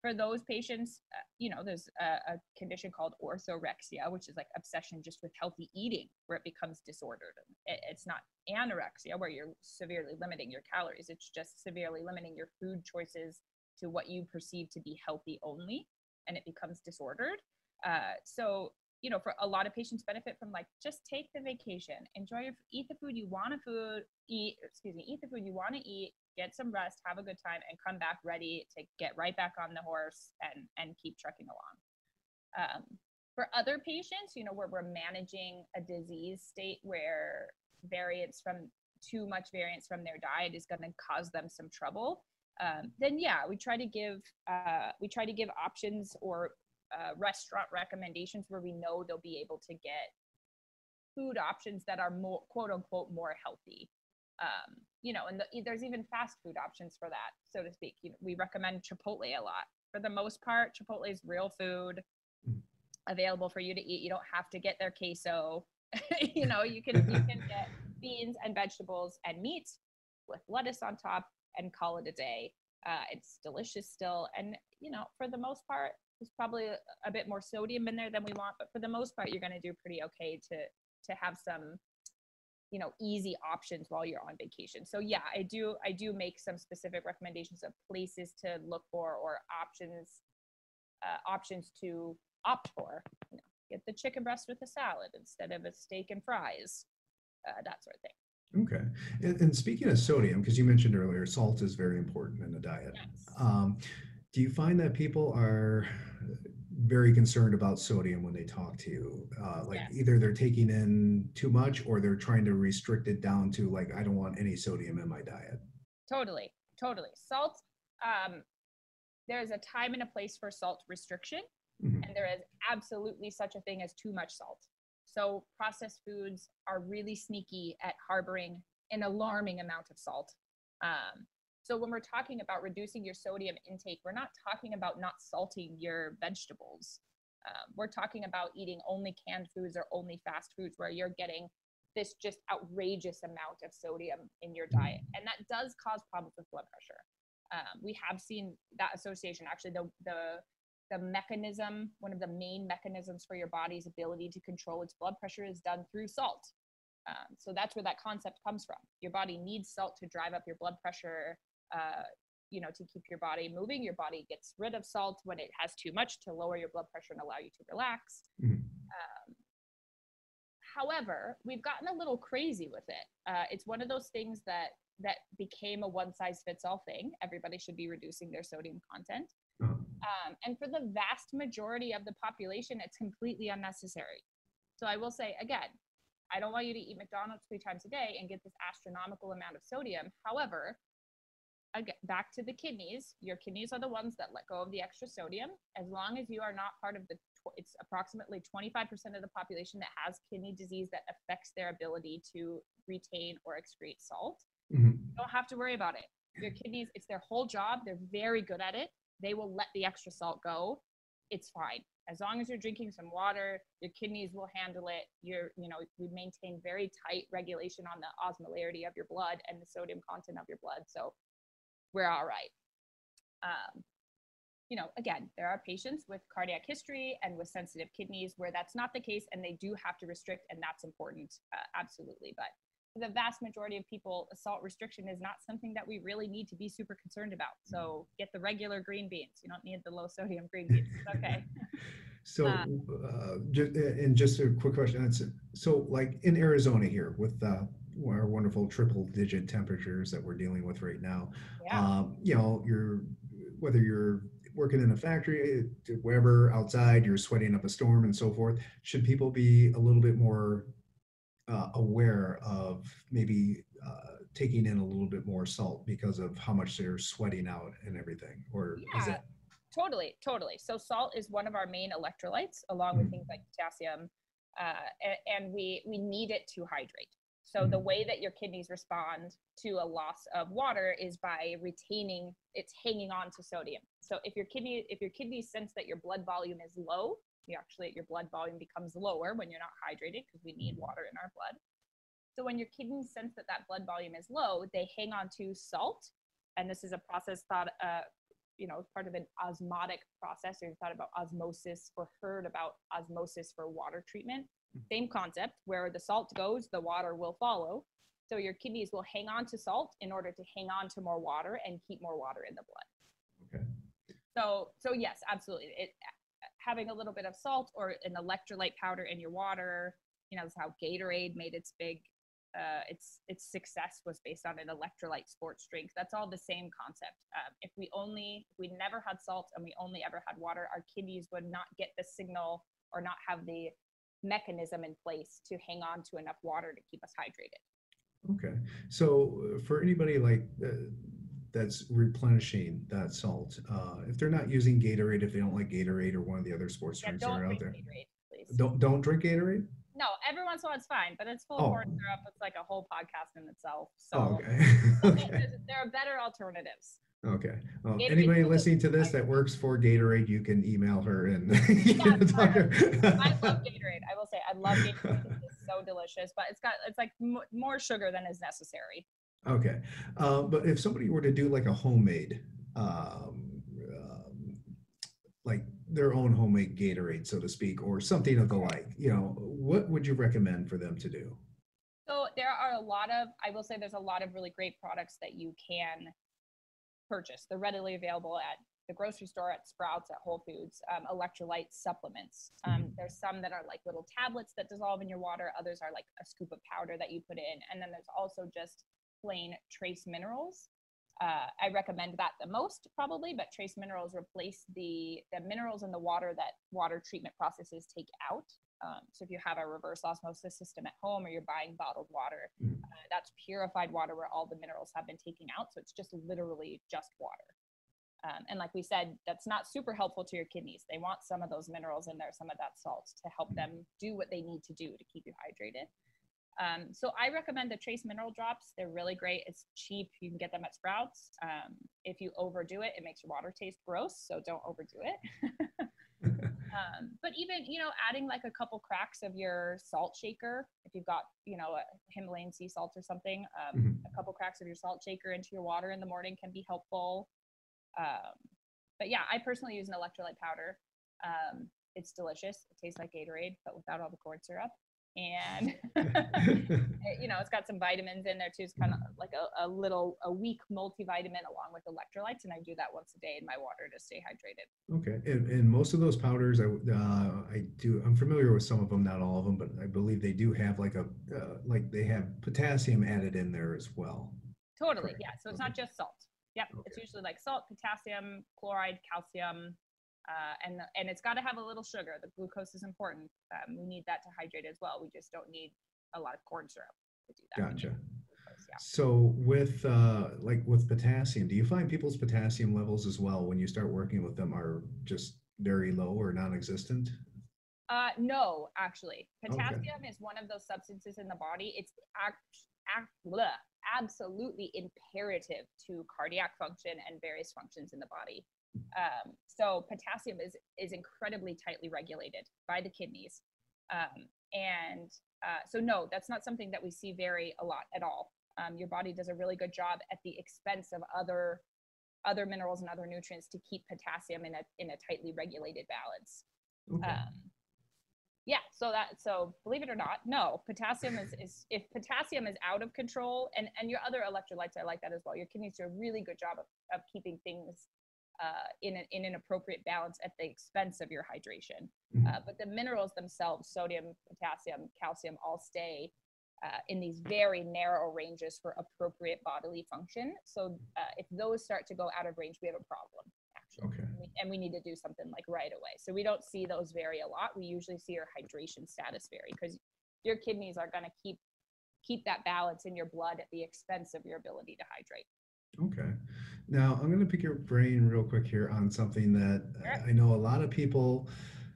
For those patients, uh, you know, there's a, a condition called orthorexia, which is like obsession just with healthy eating, where it becomes disordered. It, it's not anorexia, where you're severely limiting your calories. It's just severely limiting your food choices to what you perceive to be healthy only, and it becomes disordered. Uh, so, you know, for a lot of patients benefit from like, just take the vacation, enjoy your, eat the food you want to food, eat, excuse me, eat the food you want to eat, get some rest, have a good time, and come back ready to get right back on the horse and, and keep trekking along. Um, for other patients, you know, where we're managing a disease state where variance from too much variance from their diet is going to cause them some trouble, um, then yeah, we try to give uh, we try to give options or uh, restaurant recommendations where we know they'll be able to get food options that are more quote unquote more healthy. Um, you know, and the, there's even fast food options for that, so to speak. You know, we recommend Chipotle a lot. For the most part, Chipotle is real food available for you to eat. You don't have to get their queso. You know, you can you can get beans and vegetables and meat with lettuce on top and call it a day. Uh, it's delicious still, and you know, for the most part, there's probably a, a bit more sodium in there than we want, but for the most part, you're going to do pretty okay to to have some, you know, easy options while you're on vacation. So yeah, I do I do make some specific recommendations of places to look for or options uh, options to opt for. You know, get the chicken breast with a salad instead of a steak and fries, uh, that sort of thing. Okay. And, and speaking of sodium, because you mentioned earlier, salt is very important in the diet. Yes. Um, do you find that people are very concerned about sodium when they talk to you? Uh, like Yes. either they're taking in too much or they're trying to restrict it down to like, I don't want any sodium in my diet. Totally. Totally. Salt. Um, there's a time and a place for salt restriction, Mhm. and there is absolutely such a thing as too much salt. So processed foods are really sneaky at harboring an alarming amount of salt. Um, so when we're talking about reducing your sodium intake, we're not talking about not salting your vegetables. Um, we're talking about eating only canned foods or only fast foods where you're getting this just outrageous amount of sodium in your diet. And that does cause problems with blood pressure. Um, we have seen that association. Actually, the, the the mechanism, one of the main mechanisms for your body's ability to control its blood pressure is done through salt. Um, so that's where that concept comes from. Your body needs salt to drive up your blood pressure, uh, you know, to keep your body moving. Your body gets rid of salt when it has too much to lower your blood pressure and allow you to relax. Mhm. Um, however, we've gotten a little crazy with it. Uh, it's one of those things that that became a one size fits all thing. Everybody should be reducing their sodium content. Uh-huh. Um, and for the vast majority of the population, it's completely unnecessary. So I will say again, I don't want you to eat McDonald's three times a day and get this astronomical amount of sodium. However, again, back to the kidneys, your kidneys are the ones that let go of the extra sodium. As long as you are not part of the, it's approximately twenty-five percent of the population that has kidney disease that affects their ability to retain or excrete salt. Mhm. You don't have to worry about it. Your kidneys, it's their whole job. They're very good at it. They will let the extra salt go. It's fine. As long as you're drinking some water, your kidneys will handle it. You're, you know, we maintain very tight regulation on the osmolarity of your blood and the sodium content of your blood. So we're all right. Um, you know, again, there are patients with cardiac history and with sensitive kidneys where that's not the case, and they do have to restrict, and that's important, uh, absolutely. But for the vast majority of people, salt restriction is not something that we really need to be super concerned about. So get the regular green beans. You don't need the low sodium green beans. It's okay. So, Uh, uh, ju- and just a quick question. That's- So, like in Arizona here with uh, our wonderful triple digit temperatures that we're dealing with right now, yeah. um, you know, you're whether you're working in a factory, eh, wherever outside, you're sweating up a storm and so forth. Should people be a little bit more uh, aware of maybe uh, taking in a little bit more salt because of how much they're sweating out and everything? Or is Yeah, that? totally, totally. So salt is one of our main electrolytes, along with Mhm. things like potassium, uh, and, and we we need it to hydrate. So the Mhm. way that your kidneys respond to a loss of water is by retaining, it's hanging on to sodium. So if your kidney if your kidneys sense that your blood volume is low, you actually your blood volume becomes lower when you're not hydrated because we need water in our blood. So when your kidneys sense that that blood volume is low, they hang on to salt, and this is a process thought uh, you know, part of an osmotic process, or you've thought about osmosis or heard about osmosis for water treatment. Same concept, where the salt goes, the water will follow. So your kidneys will hang on to salt in order to hang on to more water and keep more water in the blood. Okay. So, so yes, absolutely. It, having a little bit of salt or an electrolyte powder in your water, you know, that's how Gatorade made its big, uh, its its success was based on an electrolyte sports drink. That's all the same concept. Um, if we only, if we never had salt and we only ever had water, our kidneys would not get the signal or not have the mechanism in place to hang on to enough water to keep us hydrated. Okay. So uh, for anybody like uh, that's replenishing that salt, uh, if they're not using Gatorade, if they don't like Gatorade or one of the other sports Yeah, drinks that don't are out drink there, Gatorade, please. don't don't drink Gatorade. No, every once in a while it's fine, but it's full of Oh. corn syrup. It's like a whole podcast in itself. So Oh, okay. Okay. there's- there are better alternatives. Okay. Well, Gatorade anybody is listening to this delicious. that works for Gatorade, you can email her and Yeah, talk to her. I love Gatorade. I will say I love Gatorade. It's so delicious, but it's got it's like m- more sugar than is necessary. Okay. Uh, but if somebody were to do like a homemade, um, um, like their own homemade Gatorade, so to speak, or something of the like, you know, what would you recommend for them to do? So there are a lot of, I will say there's a lot of really great products that you can purchase. They're readily available at the grocery store, at Sprouts, at Whole Foods, um, electrolyte supplements. Um, Mhm. There's some that are like little tablets that dissolve in your water. Others are like a scoop of powder that you put in. And then there's also just plain trace minerals. Uh, I recommend that the most probably, but trace minerals replace the, the minerals in the water that water treatment processes take out. Um, so if you have a reverse osmosis system at home or you're buying bottled water, Mhm. uh, that's purified water where all the minerals have been taken out. So it's just literally just water. Um, and like we said, that's not super helpful to your kidneys. They want some of those minerals in there, some of that salt to help them do what they need to do to keep you hydrated. Um, so I recommend the Trace Mineral Drops. They're really great. It's cheap. You can get them at Sprouts. Um, if you overdo it, it makes your water taste gross. So don't overdo it. um, but even, you know, adding like a couple cracks of your salt shaker, if you've got, you know, a Himalayan sea salt or something, um, Mhm. a couple cracks of your salt shaker into your water in the morning can be helpful. Um, but yeah, I personally use an electrolyte powder. Um, it's delicious. It tastes like Gatorade, but without all the corn syrup. And it- you know, it's got some vitamins in there too. It's kind of like a, a little, a weak multivitamin along with electrolytes. And I do that once a day in my water to stay hydrated. Okay, and, and most of those powders, I, uh, I do, I'm familiar with some of them, not all of them, but I believe they do have like a, uh, like they have potassium added in there as well. Totally. Correct. Yeah. So it's Okay. not just salt. Yep. It's Okay. usually like salt, potassium, chloride, calcium, uh, and and it's got to have a little sugar. The glucose is important. Um, we need that to hydrate as well. We just don't need a lot of corn syrup to do that. Gotcha. Glucose, yeah. So with uh, like with potassium, do you find people's potassium levels as well when you start working with them are just very low or non-existent? Uh, no, actually, Okay. potassium is one of those substances in the body. It's act, act, bleh, absolutely imperative to cardiac function and various functions in the body. Um, so potassium is is incredibly tightly regulated by the kidneys, um, and uh, so no, that's not something that we see very a lot at all. Um, your body does a really good job at the expense of other other minerals and other nutrients to keep potassium in a in a tightly regulated balance. Okay. Um, yeah, so that so believe it or not, no, potassium is is if potassium is out of control, and and your other electrolytes are like that as well. Your kidneys do a really good job of, of keeping things uh, in an in an appropriate balance at the expense of your hydration. Mhm. Uh, but the minerals themselves, sodium, potassium, calcium, all stay uh, in these very narrow ranges for appropriate bodily function. So uh, if those start to go out of range, we have a problem. Okay. And we, and we need to do something like right away. So we don't see those vary a lot. We usually see your hydration status vary because your kidneys are going to keep keep that balance in your blood at the expense of your ability to hydrate. Okay. Now I'm going to pick your brain real quick here on something that Sure. I know a lot of people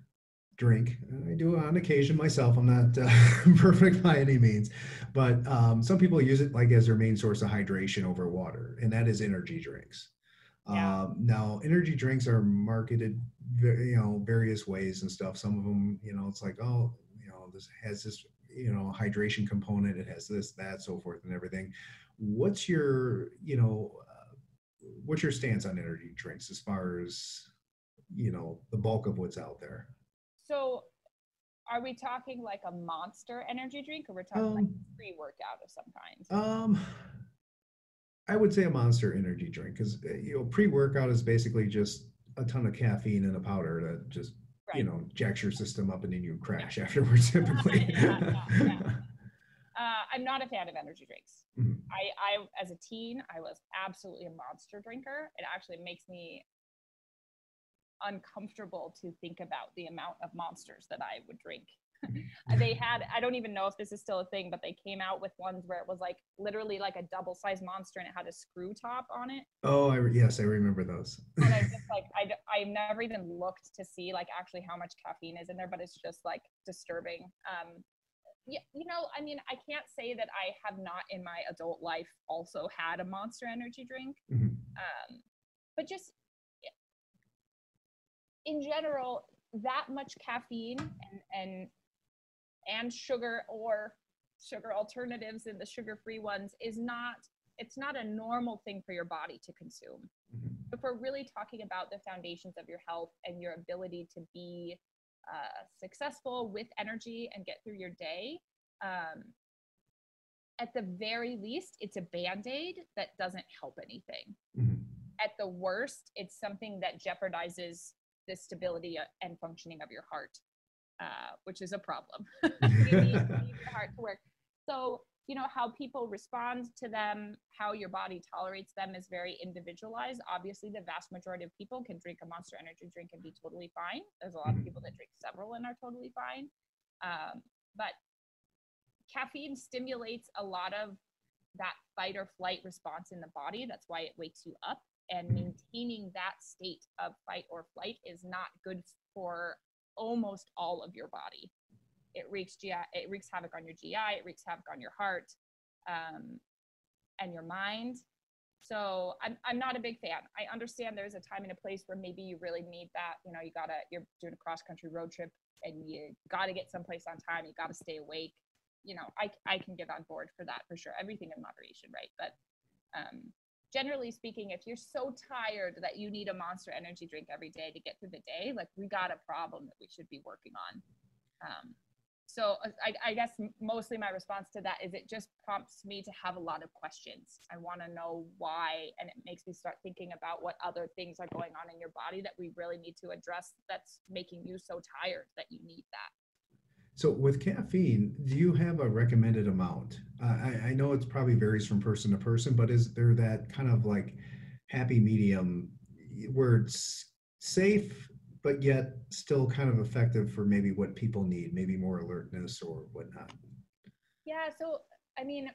drink. I do on occasion myself. I'm not uh, perfect by any means, but um, some people use it like as their main source of hydration over water, and that is energy drinks. Yeah. Um, now, energy drinks are marketed, ve- you know, various ways and stuff. Some of them, you know, it's like, oh, you know, this has this, you know, hydration component. It has this, that, so forth, and everything. What's your, you know, uh, what's your stance on energy drinks as far as, you know, the bulk of what's out there? So are we talking like a Monster energy drink, or we're talking like Um, pre-workout of some kind? um, I would say a Monster energy drink because you know pre-workout is basically just a ton of caffeine in a powder that just you Right. know jacks your system up and then you crash afterwards typically. Yeah, yeah, yeah. Uh, I'm not a fan of energy drinks. Mhm. I, I, as a teen, I was absolutely a Monster drinker. It actually makes me uncomfortable to think about the amount of Monsters that I would drink. They had, I don't even know if this is still a thing, but they came out with ones where it was like literally like a double sized Monster and it had a screw top on it. Oh, I re- yes, I remember those. And I just like, I, I've never even looked to see like actually how much caffeine is in there, but it's just like disturbing. Um, yeah, you know, I mean, I can't say that I have not in my adult life also had a Monster energy drink. Mhm. Um, but just in general, that much caffeine and and and sugar or sugar alternatives in the sugar-free ones is not, it's not a normal thing for your body to consume. Mhm. If we're really talking about the foundations of your health and your ability to be uh, successful with energy and get through your day, um, at the very least, it's a band aid that doesn't help anything. Mhm. At the worst, it's something that jeopardizes the stability and functioning of your heart, uh, which is a problem. you, need, you need your heart to work. So, you know, how people respond to them, how your body tolerates them is very individualized. Obviously, the vast majority of people can drink a Monster energy drink and be totally fine. There's a lot of Mhm. people that drink several and are totally fine. Um, but caffeine stimulates a lot of that fight or flight response in the body. That's why it wakes you up. And Mhm. maintaining that state of fight or flight is not good for almost all of your body. It wreaks G I, it wreaks havoc on your G I, it wreaks havoc on your heart, um, and your mind. So I'm I'm not a big fan. I understand there's a time and a place where maybe you really need that. You know, you gotta, you're doing a cross country road trip and you gotta get someplace on time. You gotta stay awake. You know, I I can get on board for that for sure. Everything in moderation, right? But um, generally speaking, if you're so tired that you need a Monster energy drink every day to get through the day, like we got a problem that we should be working on. Um, so uh, I, I guess mostly my response to that is it just prompts me to have a lot of questions. I want to know why, and it makes me start thinking about what other things are going on in your body that we really need to address that's making you so tired that you need that. So with caffeine, do you have a recommended amount? Uh, I, I know it's probably varies from person to person, but is there that kind of like happy medium where it's safe, but yet still kind of effective for maybe what people need, maybe more alertness or whatnot? Yeah, so I mean,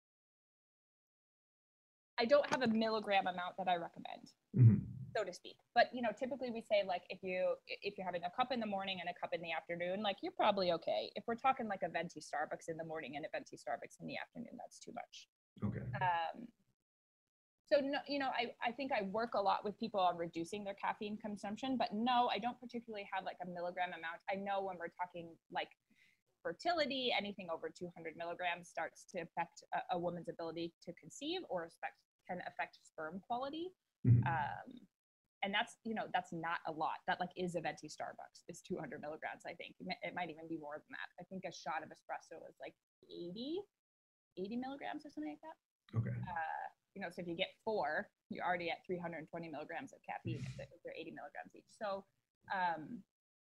I don't have a milligram amount that I recommend, Mhm. so to speak. But you know, typically we say like if you if you're having a cup in the morning and a cup in the afternoon, like you're probably okay. If we're talking like a venti Starbucks in the morning and a venti Starbucks in the afternoon, that's too much. Okay. Um, so no, you know, I, I think I work a lot with people on reducing their caffeine consumption, but no, I don't particularly have like a milligram amount. I know when we're talking like fertility, anything over two hundred milligrams starts to affect a, a woman's ability to conceive or affect, can affect sperm quality. Mhm. Um, and that's, you know, that's not a lot. That like is a venti Starbucks is two hundred milligrams. I think it might even be more than that. I think a shot of espresso is like eighty, eighty milligrams or something like that. Okay. Uh, you know, so if you get four, you're already at three hundred twenty milligrams of caffeine if they're eighty milligrams each. So, um,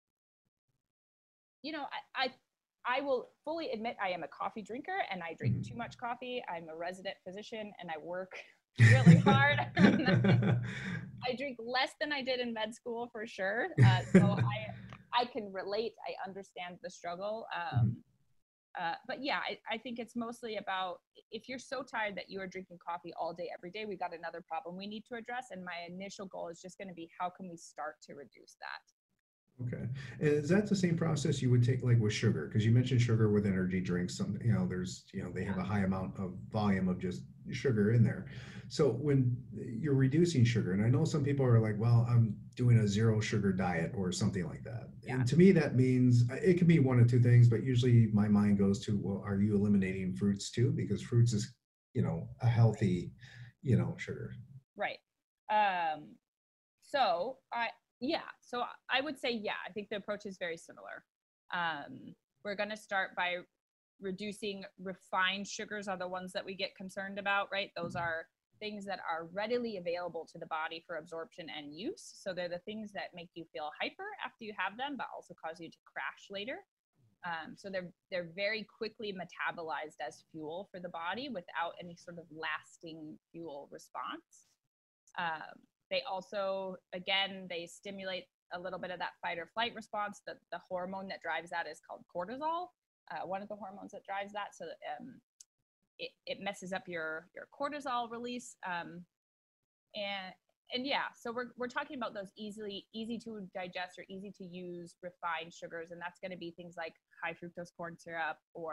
you know, I, I I will fully admit I am a coffee drinker and I drink too Mhm. much coffee. I'm a resident physician and I work really hard. I drink less than I did in med school for sure. Uh, so I I can relate. I understand the struggle. Mhm. Um, uh, but yeah, I, I think it's mostly about if you're so tired that you are drinking coffee all day, every day, we got another problem we need to address. And my initial goal is just going to be how can we start to reduce that? Okay. And is that the same process you would take like with sugar? Because you mentioned sugar with energy drinks. Some, you know, there's, you know, they have a high amount of volume of just sugar in there. So when you're reducing sugar, and I know some people are like, well, I'm doing a zero sugar diet or something like that. Yeah, And to me, that means it can be one of two things, but usually my mind goes to, well, are you eliminating fruits too? Because fruits is, you know, a healthy, you know, sugar. right. Um, so I, yeah, so I would say, yeah, I think the approach is very similar. Um, we're going to start by reducing refined sugars are the ones that we get concerned about, right? Those are things that are readily available to the body for absorption and use. So they're the things that make you feel hyper after you have them, but also cause you to crash later. Um, so they're they're very quickly metabolized as fuel for the body without any sort of lasting fuel response. Um, they also, again, they stimulate a little bit of that fight or flight response. The, the hormone that drives that is called cortisol, uh, one of the hormones that drives that. So um, it, it messes up your, your cortisol release. Um, and and yeah, so we're, we're talking about those easily, easy to digest or easy to use refined sugars. And that's going to be things like high fructose corn syrup or,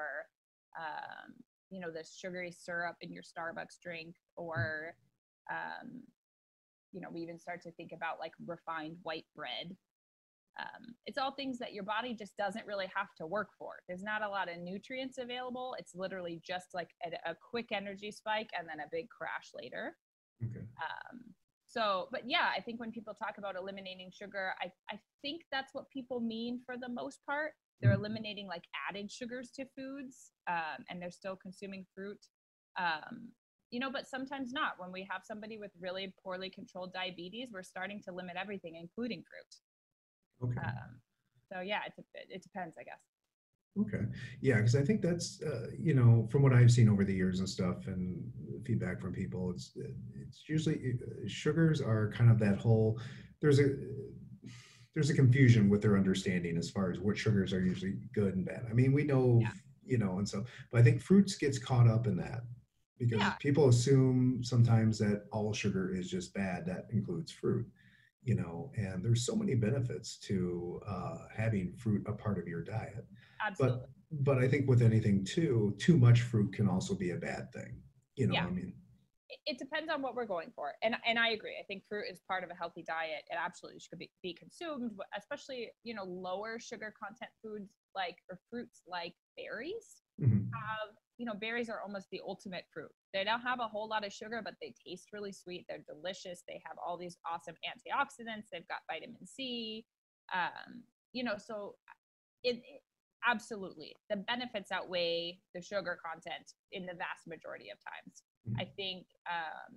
um, you know, the sugary syrup in your Starbucks drink, or, um, you know, we even start to think about like refined white bread. Um, it's all things that your body just doesn't really have to work for. There's not a lot of nutrients available. It's literally just like a, a quick energy spike and then a big crash later. Okay. Um, so, but yeah, I think when people talk about eliminating sugar, I, I think that's what people mean for the most part. They're eliminating like added sugars to foods, um, and they're still consuming fruit. Um, you know, but sometimes not. When we have somebody with really poorly controlled diabetes, we're starting to limit everything, including fruit. Okay. Um, so yeah, it, it depends, I guess. Okay. Yeah, because I think that's uh, you know, from what I've seen over the years and stuff and feedback from people, it's it's usually uh, sugars are kind of that whole there's a there's a confusion with their understanding as far as what sugars are usually good and bad. I mean, we know, Yeah. you know, and so, but I think fruits gets caught up in that because Yeah. people assume sometimes that all sugar is just bad. That includes fruit, you know, and there's so many benefits to uh, having fruit a part of your diet. But Absolutely. but I think with anything too, too much fruit can also be a bad thing. You know, Yeah. I mean, It depends on what we're going for. And and I agree. I think fruit is part of a healthy diet. It absolutely should be, be consumed, especially, you know, lower sugar content foods like or fruits like berries. mhm, Have, you know, berries are almost the ultimate fruit. They don't have a whole lot of sugar, but they taste really sweet. They're delicious. They have all these awesome antioxidants. They've got vitamin C. Um, you know, so it, it absolutely the benefits outweigh the sugar content in the vast majority of times. mhm, I think, um,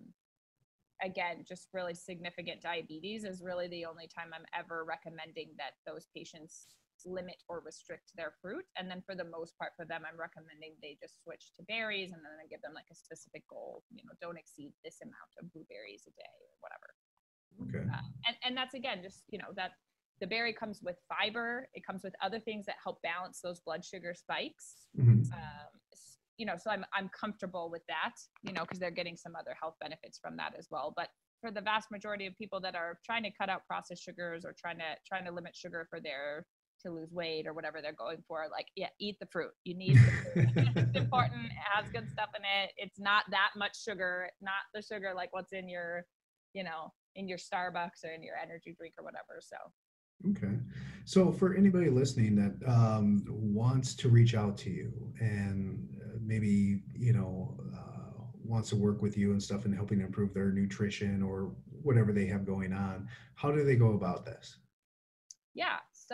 again, just really significant diabetes is really the only time I'm ever recommending that those patients limit or restrict their fruit. And then for the most part for them, I'm recommending they just switch to berries, and then I give them like a specific goal, you know, don't exceed this amount of blueberries a day or whatever. okay. Uh, and, and that's, again, just, you know, that the berry comes with fiber. It comes with other things that help balance those blood sugar spikes. Mhm, Um, you know, so I'm, I'm comfortable with that, you know, because they're getting some other health benefits from that as well. But for the vast majority of people that are trying to cut out processed sugars or trying to trying to limit sugar for their to lose weight or whatever they're going for, like, yeah, eat the fruit. You need the fruit. It's important. It has good stuff in it. It's not that much sugar, not the sugar like what's in your, you know, in your Starbucks or in your energy drink or whatever. So Okay. So for anybody listening that um, wants to reach out to you and uh, maybe, you know, uh, wants to work with you and stuff and helping improve their nutrition or whatever they have going on, how do they go about this? yeah, so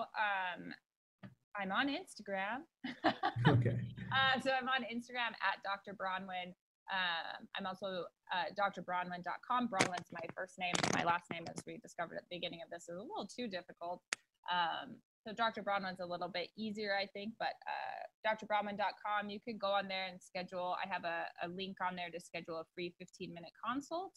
um, I'm on Instagram. Okay. Uh, so I'm on Instagram at Doctor Bronwyn. Um, I'm also uh, d r bronwyn dot com. Bronwyn's my first name. My last name, as we discovered at the beginning of this, is a little too difficult. Um, so Doctor Bronwyn's a little bit easier, I think, but uh, d r bronwyn dot com, you could go on there and schedule. I have a, a link on there to schedule a free fifteen minute consult.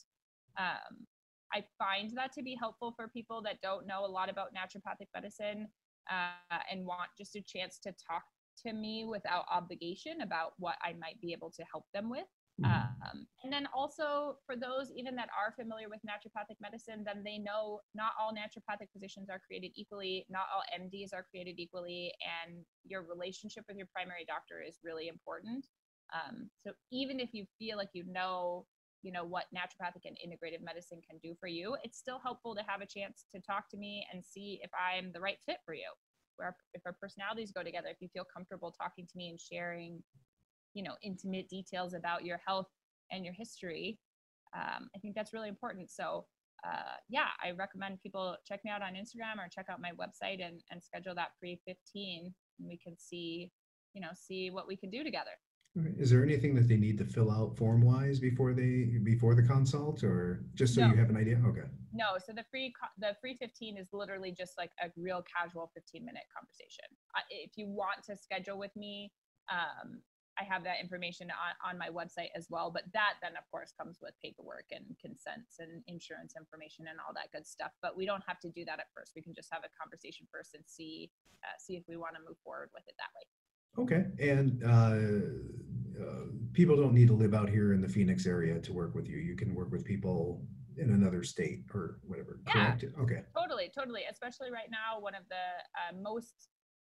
Um, I find that to be helpful for people that don't know a lot about naturopathic medicine uh, and want just a chance to talk to me without obligation about what I might be able to help them with. Mhm. Um, and then also for those even that are familiar with naturopathic medicine, then they know not all naturopathic physicians are created equally, not all M Ds are created equally, and your relationship with your primary doctor is really important. Um, so even if you feel like you know, you know what naturopathic and integrative medicine can do for you, it's still helpful to have a chance to talk to me and see if I'm the right fit for you. Where if our personalities go together, if you feel comfortable talking to me and sharing, you know, intimate details about your health and your history, um, I think that's really important. So uh, yeah, I recommend people check me out on Instagram or check out my website and, and schedule that free fifteen, and we can see, you know, see what we can do together. Alright, is there anything that they need to fill out form wise before they before the consult, or just so No, you have an idea? Okay. no. So the free the free fifteen is literally just like a real casual fifteen minute conversation. If you want to schedule with me, um, I have that information on, on my website as well. But that then of course comes with paperwork and consents and insurance information and all that good stuff. But we don't have to do that at first. We can just have a conversation first and see uh, see if we want to move forward with it that way. Okay. And uh, uh, people don't need to live out here in the Phoenix area to work with you. You can work with people in another state or whatever, Yeah, correct? Okay. totally, totally. Especially right now, one of the uh, most,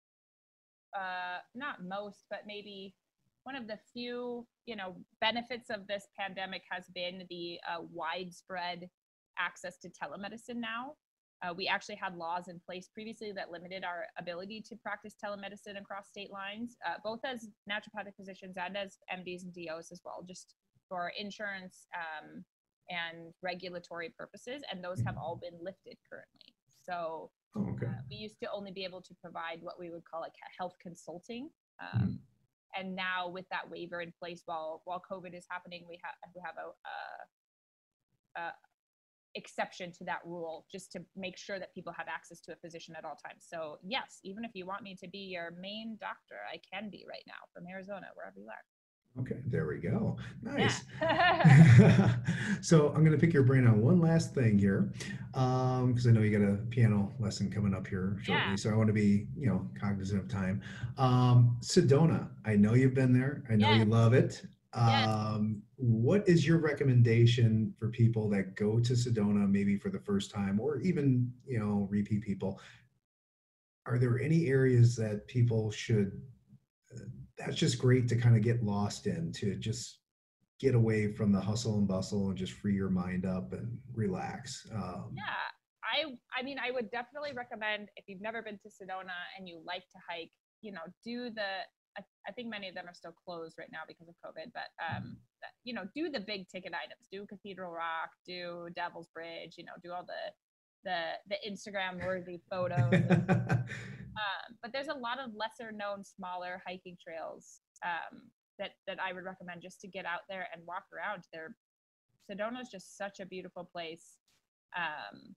uh, not most, but maybe one of the few, you know, benefits of this pandemic has been the uh, widespread access to telemedicine now. Uh, we actually had laws in place previously that limited our ability to practice telemedicine across state lines, uh, both as naturopathic physicians and as M Ds and D Os as well, just for insurance um, and regulatory purposes. And those have all been lifted currently. So Oh, okay. uh, we used to only be able to provide what we would call like health consulting. Um, Mhm. And now with that waiver in place, while while COVID is happening, we have we have a, a, a exception to that rule just to make sure that people have access to a physician at all times. So yes, even if you want me to be your main doctor, I can be right now from Arizona, wherever you are. Okay, there we go. Nice. Yeah. So I'm going to pick your brain on one last thing here, um, because I know you got a piano lesson coming up here shortly. Yeah. So I want to be, you know, cognizant of time. Um, Sedona, I know you've been there. I know Yes. you love it. Yes. Um, what is your recommendation for people that go to Sedona maybe for the first time, or even, you know, repeat people? Are there any areas that people should, uh, that's just great to kind of get lost in, to just get away from the hustle and bustle and just free your mind up and relax? Um, Yeah. I I mean, I would definitely recommend, if you've never been to Sedona and you like to hike, you know, do the I, I think many of them are still closed right now because of COVID, but um, that- you know, do the big ticket items, do Cathedral Rock, do Devil's Bridge, you know, do all the the the Instagram worthy photos. Um, but there's a lot of lesser known, smaller hiking trails um, that that I would recommend just to get out there and walk around. There, Sedona is just such a beautiful place. Um,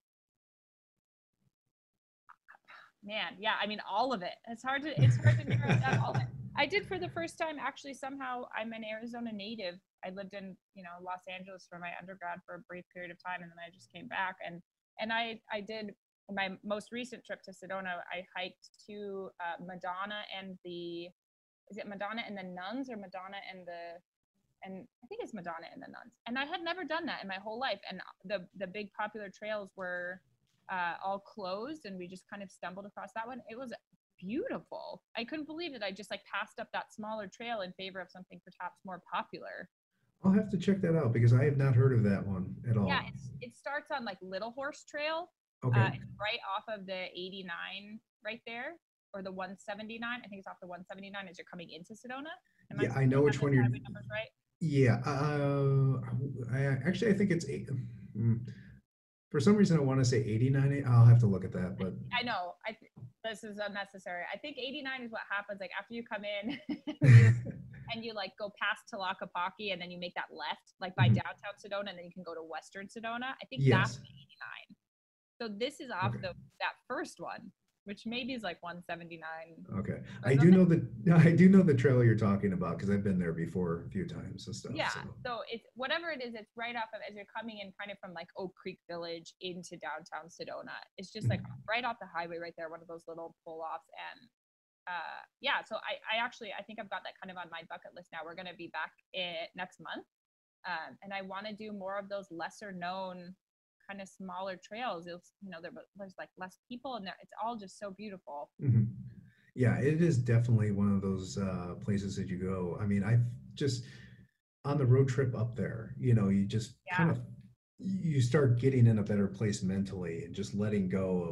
man, yeah, I mean all of it. It's hard to it's hard to narrow down all of it. I did for the first time. Actually, somehow I'm an Arizona native. I lived in you know Los Angeles for my undergrad for a brief period of time, and then I just came back and and I I did my most recent trip to Sedona. I hiked to uh, Madonna and the is it Madonna and the Nuns, or Madonna and the and I think it's Madonna and the Nuns. And I had never done that in my whole life. And the the big popular trails were uh, all closed, and we just kind of stumbled across that one. It was beautiful. I couldn't believe it. I just like passed up that smaller trail in favor of something perhaps more popular. I'll have to check that out because I have not heard of that one at Yeah, all. it's, it starts on like Little Horse Trail. Uh, Okay. it's right off of the eighty-nine right there, or the one seventy-nine. I think it's off the one seventy-nine as you're coming into Sedona. Am I, Yeah, I do know I have which those one you're. highway numbers right? Yeah. Uh, I actually I think it's eight. mm, For some reason, I want to say eighty-nine. I'll have to look at that, but I know. I th- this is unnecessary. I think eighty-nine is what happens. Like after you come in and, you, and you like go past Tlaquepaque, and then you make that left, like by Mhm. downtown Sedona, and then you can go to Western Sedona. I think that's Yes. eighty-nine. So this is off Okay. the that first one, which maybe is like one seventy-nine. Okay. Or I do something. know the I do know the trail you're talking about because I've been there before a few times and stuff. Yeah. So So it's whatever it is, it's right off of as you're coming in kind of from like Oak Creek Village into downtown Sedona. It's just like Mhm. right off the highway right there, one of those little pull offs. And uh yeah, so I, I actually I think I've got that kind of on my bucket list now. We're gonna be back in, next month. Um, and I want to do more of those lesser known kind of smaller trails. It's, you know, there, there's like less people and there, it's all just so beautiful. Mhm. Yeah, it is definitely one of those uh, places that you go. I mean, I've just on the road trip up there, you know, you just kind Yeah. of you start getting in a better place mentally and just letting go of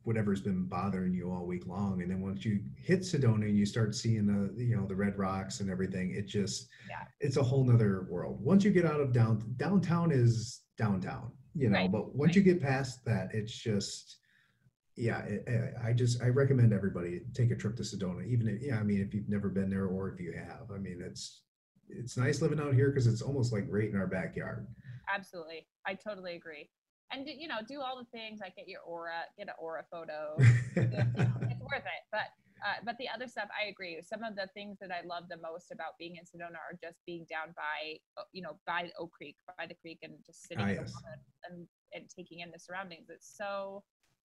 whatever's been bothering you all week long. And then once you hit Sedona and you start seeing the, you know, the red rocks and everything, it just, Yeah. it's a whole nother world. Once you get out of down downtown is downtown, you know, Right. but once Right. you get past that, it's just, yeah, it, I just, I recommend everybody take a trip to Sedona, even if, yeah, I mean, if you've never been there or if you have, I mean, it's, it's nice living out here because it's almost like right in our backyard. Absolutely. I totally agree. And do- you know, do all the things like get your aura, get an aura photo. You know, it's worth it. But uh, but the other stuff, I agree. Some of the things that I love the most about being in Sedona are just being down by, uh, you know, by Oak Creek, by the creek, and just sitting Ah, in the yes. water and and taking in the surroundings. It's so,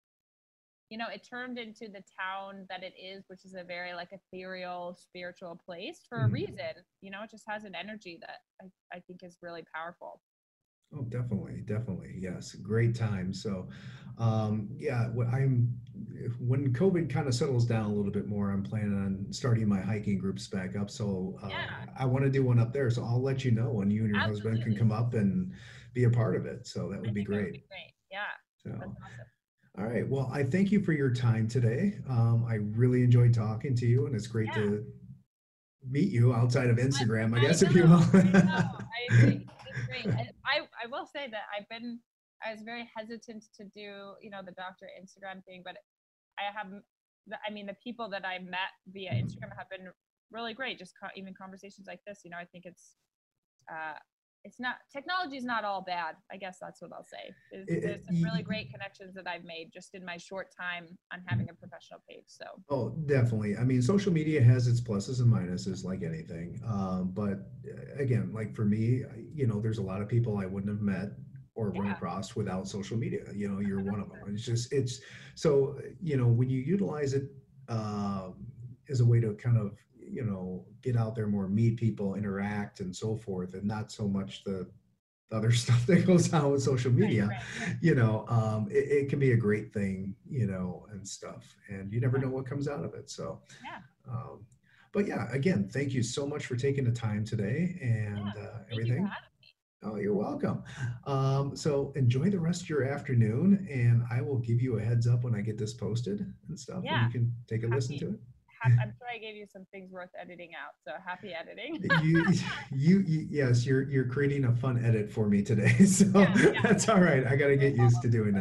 you know, it turned into the town that it is, which is a very like ethereal, spiritual place for a Mhm. reason. You know, it just has an energy that I, I think is really powerful. Oh, definitely, definitely. Yes, great time. So, um, yeah, what I'm when COVID kind of settles down a little bit more, I'm planning on starting my hiking groups back up. So, uh, Yeah, I want to do one up there. So I'll let you know when you and your husband can absolutely. come up and be a part of it. So that I would be think that would great. be great. Yeah, that's So, awesome. all right. Well, I thank you for your time today. Um, I really enjoyed talking to you, and it's great Yeah, to meet you outside of I, Instagram, I I guess, if you know, will. I know, I agree. It's great. I, I, I will say that I've been, I was very hesitant to do, you know, the doctor Instagram thing, but I have, the- I mean, the people that I met via Instagram have been really great. Just co- even conversations like this, you know, I think it's, uh, it's not technology is not all bad. I guess that's what I'll say. There's, It, there's it, some really y- great connections that I've made just in my short time on having a professional page. So Oh, definitely. I mean, social media has its pluses and minuses, like anything. Um, but uh, again, like for me, I- you know, there's a lot of people I wouldn't have met or run yeah, across without social media. You know, you're one of them. one hundred percent. It's just, it's so, you know, when you utilize it um, as a way to kind of, you know, get out there more, meet people, interact, and so forth, and not so much the other stuff that goes on with social Right, media, right, right. you know, um, it, it can be a great thing, you know, and stuff. And you never know what comes out of it. So, Yeah, um, but yeah, again, thank you so much for taking the time today yeah. and uh, Thank you for everything. having. Oh, you're welcome. Um, so enjoy the rest of your afternoon, and I will give you a heads up when I get this posted and stuff, and Yeah, you can take a listen happy. to it. Hap- I'm sure I gave you some things worth editing out. So happy editing. You, you, you, yes, you're you're creating a fun edit for me today, so Yeah, yeah. that's all right. I got to No get used problem. to doing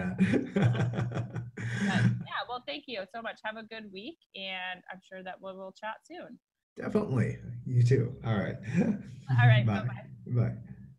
that. But yeah, well, thank you so much. Have a good week, and I'm sure that we'll, we'll chat soon. Definitely. You too. All right. All right, bye Bye. bye. Bye.